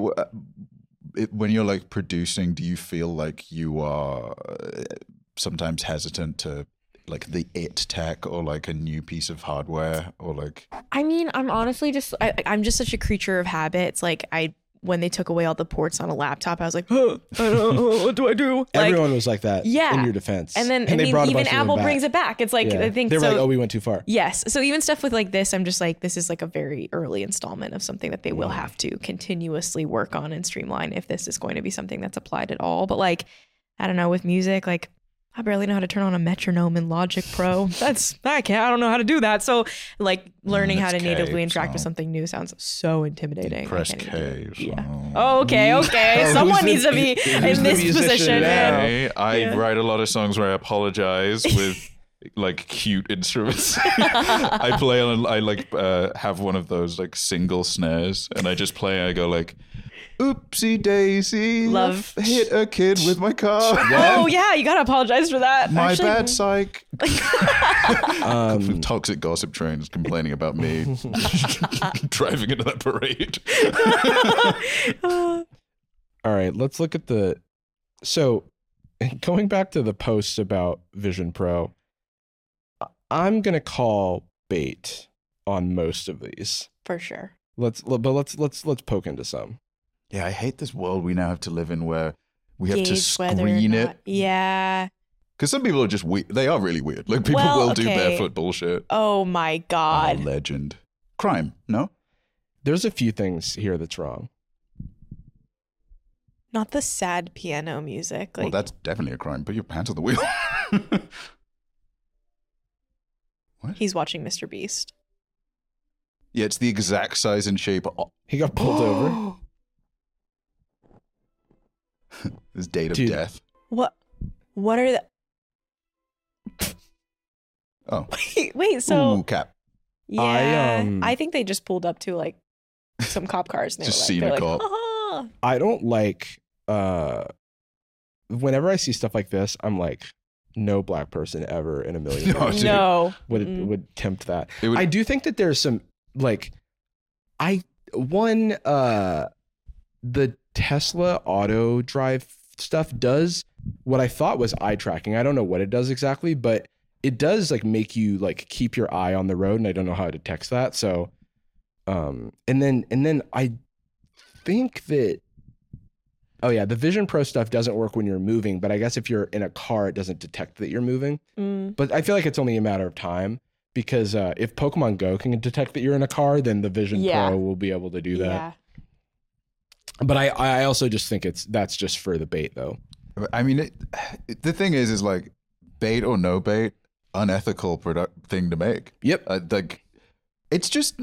when you're like producing, do you feel like you are sometimes hesitant to like the tech or like a new piece of hardware or like? I mean, I'm honestly I'm just such a creature of habit. It's like when they took away all the ports on a laptop, I was like, I don't know, what do I do? Everyone was like that in your defense. And then they brought a bunch even of them Apple back. brings it back. It's like, I think they were so, like, oh, we went too far. Yes. So even stuff with like this, I'm just like, this is like a very early installment of something that they will have to continuously work on and streamline if this is going to be something that's applied at all. But like, I don't know, with music, like I barely know how to turn on a metronome in Logic Pro. I don't know how to do that. So like learning how to natively interact with something new sounds so intimidating. Press K. Yeah. Oh, okay. Someone needs to be in this position. Now. I write a lot of songs where I apologize with like cute instruments. I have one of those like single snares, and I just play. I go like, oopsie daisy, hit a kid with my car. Oh yeah, you gotta apologize for that. My bad, psych. Toxic gossip trains complaining about me driving into that parade. All right, let's look at so going back to the posts about Vision Pro, I'm gonna call bait on most of these for sure. Let's poke into some. Yeah, I hate this world we now have to live in where we have to screen it. Yeah. Because some people are just weird. They are really weird. Like people will do barefoot bullshit. Oh my God. Legend. Crime, no? There's a few things here that's wrong. Not the sad piano music. Well, that's definitely a crime. Put your pants on the wheel. What? He's watching Mr. Beast. Yeah, it's the exact size and shape. He got pulled over. His date of death. What are the... Oh. Wait, so... Ooh, cap. Yeah, I think they just pulled up to like some cop cars. And they just were like, seen a cop. Like, I don't like... whenever I see stuff like this, I'm like, no black person ever in a million years would tempt that. I do think that there's some like... the Tesla auto drive stuff does what I thought was eye tracking. I don't know what it does exactly, but it does like make you like keep your eye on the road, and I don't know how to text that. So, and then I think that, oh yeah, the Vision Pro stuff doesn't work when you're moving, but I guess if you're in a car, it doesn't detect that you're moving. But I feel like it's only a matter of time because if Pokemon Go can detect that you're in a car, then the Vision Pro will be able to do that. Yeah. But I also just think that's just for the bait though. I mean, the thing is like bait or no bait, unethical thing to make. Yep. Like, it's just,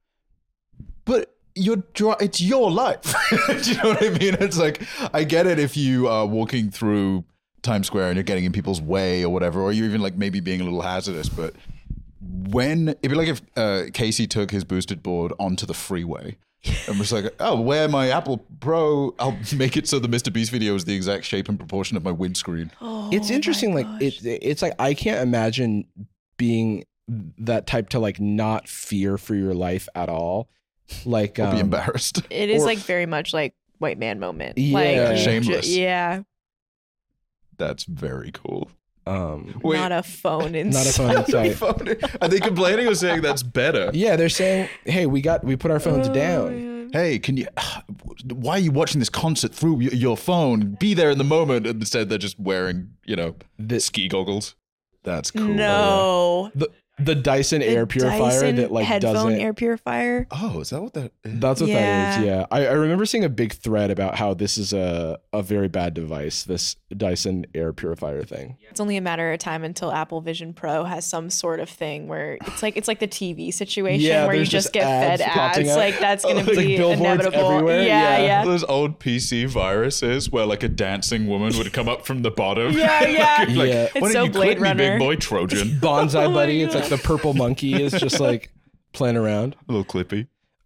but it's your life. Do you know what I mean? It's like, I get it if you are walking through Times Square and you're getting in people's way or whatever, or you're even like maybe being a little hazardous, but it'd be like if Casey took his boosted board onto the freeway and was like, oh, wear my Apple Pro, I'll make it so the Mr. Beast video is the exact shape and proportion of my windscreen. It's interesting. Like it's like, I can't imagine being that type to like not fear for your life at all. Like, or be embarrassed. It is like very much like white man moment. Yeah. Like, Shameless. Yeah. That's very cool. Wait, not a phone inside. Not a phone inside. Are they complaining or saying that's better? Yeah, they're saying, hey, we put our phones down. Hey, why are you watching this concert through your phone? Be there in the moment. And instead they're just wearing, ski goggles. That's cool. No. The Dyson air purifier Dyson that like headphone doesn't air purifier. Oh, is that what that is? That's what that is. Yeah, I remember seeing a big thread about how this is a very bad device. This Dyson air purifier thing. It's only a matter of time until Apple Vision Pro has some sort of thing where it's like the TV situation where you just get fed ads. Like that's going to be inevitable. Everywhere. Yeah. Those old PC viruses where like a dancing woman would come up from the bottom. Yeah. Why It's don't so you Blade click me, Runner. big boy Trojan? Bonsai Buddy. It's like the purple monkey is just like playing around. A little clippy.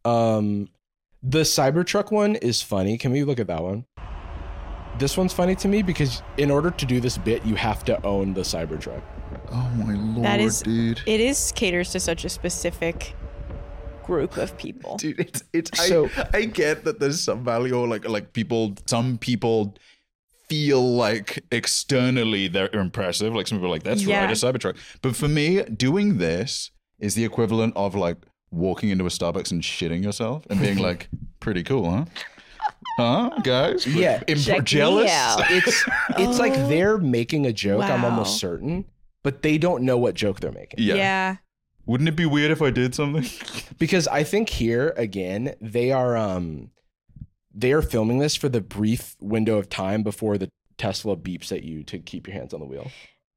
The Cybertruck one is funny. Can we look at that one? This one's funny to me because in order to do this bit, you have to own the Cybertruck. Oh my lord, dude! It is caters to such a specific group of people. Dude, I get that there's some value, or some people feel like externally they're impressive. Like some people are like, that's right, a Cybertruck. But for me, doing this is the equivalent of like walking into a Starbucks and shitting yourself and being like, pretty cool, huh? Huh, guys? Yeah. Jealous? It's like they're making a joke, I'm almost certain, but they don't know what joke they're making. Yeah. Wouldn't it be weird if I did something? Because I think here, again, they are filming this for the brief window of time before the Tesla beeps at you to keep your hands on the wheel.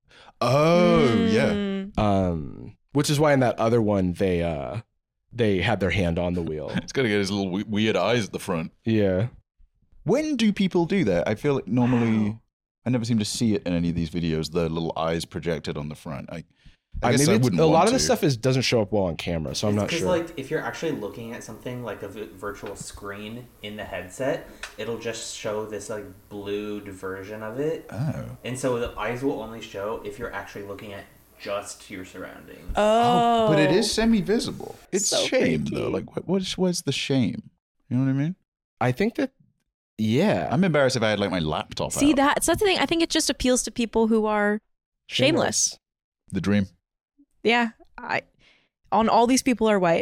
Oh, yeah. Which is why in that other one, they had their hand on the wheel. It's got to get his little weird eyes at the front. Yeah. When do people do that? I feel like normally I never seem to see it in any of these videos, the little eyes projected on the front. I guess I wouldn't a lot want of this to. stuff doesn't show up well on camera, so I'm not sure. Like if you're actually looking at something like a virtual screen in the headset, it'll just show this like blued version of it. Oh. And so the eyes will only show if you're actually looking at just your surroundings. Oh. But it is semi-visible. It's So shame freaky. though. Like what's the shame? You know what I mean? I think that, yeah. I'm embarrassed if I had like my laptop See, out. that's the thing. I think it just appeals to people who are shameless. The dream. Yeah. All these people are white.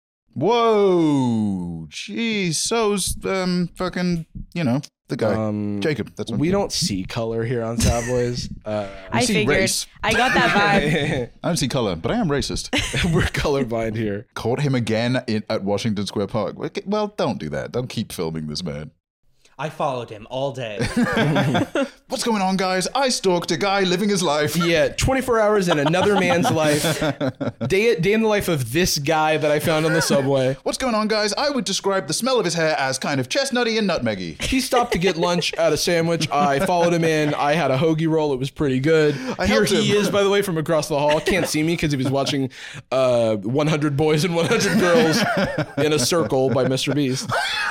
Whoa. Jeez. So's fucking, the guy. Jacob. That's what we don't see color here on Savoys. I see figured. race. I got that vibe. I don't see color, but I am racist. We're colorblind here. Caught him again at Washington Square Park. Well, don't do that. Don't keep filming this man. I followed him all day. What's going on, guys? I stalked a guy living his life. Yeah, 24 hours in another man's life. Day in the life of this guy that I found on the subway. What's going on, guys? I would describe the smell of his hair as kind of chestnutty and nutmeggy. He stopped to get lunch at a sandwich. I followed him in. I had a hoagie roll. It was pretty good. I Here helped he him. is, by the way, from across the hall. Can't see me because he was watching 100 Boys and 100 Girls in a Circle by Mr. Beast.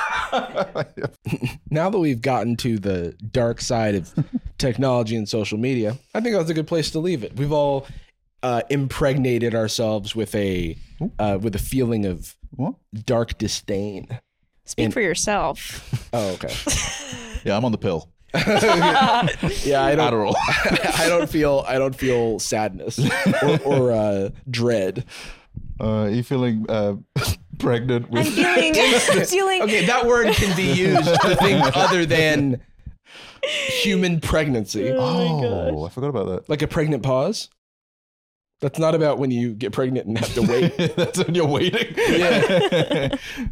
Now that we've gotten to the dark side of technology and social media, I think that's a good place to leave it. We've all impregnated ourselves with a feeling of dark disdain. Speak for yourself. Oh, okay. Yeah, I'm on the pill. Yeah, I don't. Adderall. I don't feel sadness or dread. You feeling pregnant with? I'm feeling. Okay, that word can be used to think other than human pregnancy. Oh, I forgot about that. Like a pregnant pause. That's not about when you get pregnant and have to wait. That's when you're waiting. Yeah.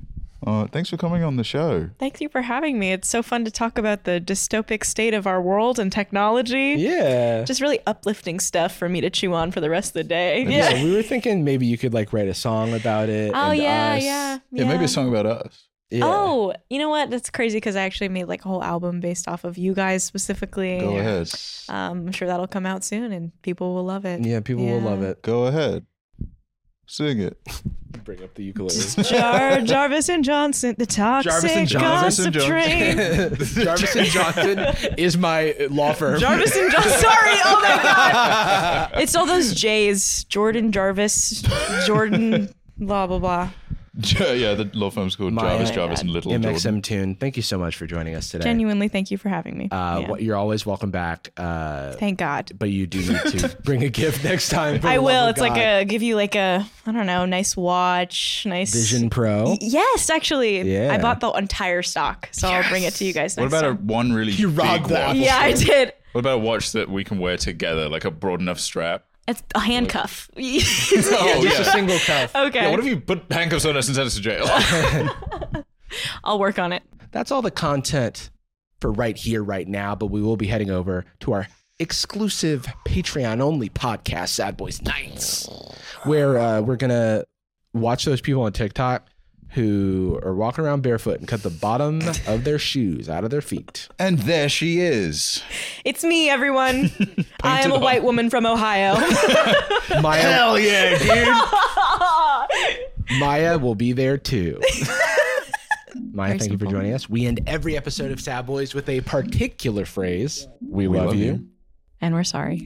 Thanks for coming on the show. Thank you for having me. It's so fun to talk about the dystopic state of our world and technology. Yeah. Just really uplifting stuff for me to chew on for the rest of the day. Yeah. We were thinking maybe you could like write a song about it. Oh, and yeah, us. yeah. Yeah, maybe a song about us. Yeah. Oh, you know what? That's crazy because I actually made like a whole album based off of you guys specifically. Go ahead. I'm sure that'll come out soon and people will love it. Yeah, people will love it. Go ahead. Sing it. Bring up the ukulele. Jarvis and Johnson, the toxic gossip train. Jarvis and Johnson is my law firm. Jarvis and Johnson. Sorry. Oh my God. It's all those J's. Jordan, Jarvis, Jordan, blah, blah, blah. Yeah, the law firm's called Jarvis and Little MXM Jordan. Tune. Thank you so much for joining us today. Genuinely, thank you for having me. You're always welcome back. Thank God. But you do need to bring a gift next time. I will. It's like give you like a, I don't know, nice watch, nice Vision Pro. Yes, actually. Yeah. I bought the entire stock, so I'll bring it to you guys next What about time. one really You big robbed that. watch? Yeah, I did. What about a watch that we can wear together, like a broad enough strap? It's a handcuff. Oh, Just a single cuff. Okay. Yeah, what if you put handcuffs on us and send us to jail? I'll work on it. That's all the content for right here, right now. But we will be heading over to our exclusive Patreon-only podcast, Sad Boys Nights, where we're going to watch those people on TikTok who are walking around barefoot and cut the bottom of their shoes out of their feet. And there she is. It's me, everyone. I am a white woman from Ohio. Maya, Hell yeah, dude. Maya will be there too. Maya, Very thank you for simple. joining us. We end every episode of Sad Boys with a particular phrase. We love you. And we're sorry.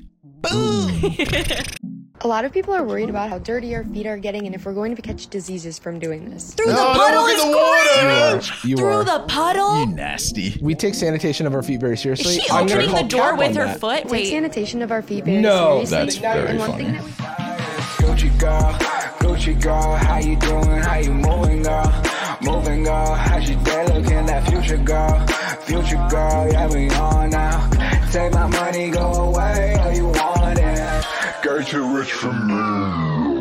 A lot of people are worried about how dirty our feet are getting and if we're going to catch diseases from doing this. Through the puddle is great. You Through are. the puddle. You nasty. We take sanitation of our feet very seriously. Is she I'm gonna opening call the door cap with on her that. foot? Take Wait. sanitation of our feet very No, seriously. that's very and one funny. thing that we Gucci girl, how you doing? How you moving, girl? Moving, girl. How's your day looking? That future girl, yeah, we on now. Take my money, go away, all you want it. Girl, too rich for me.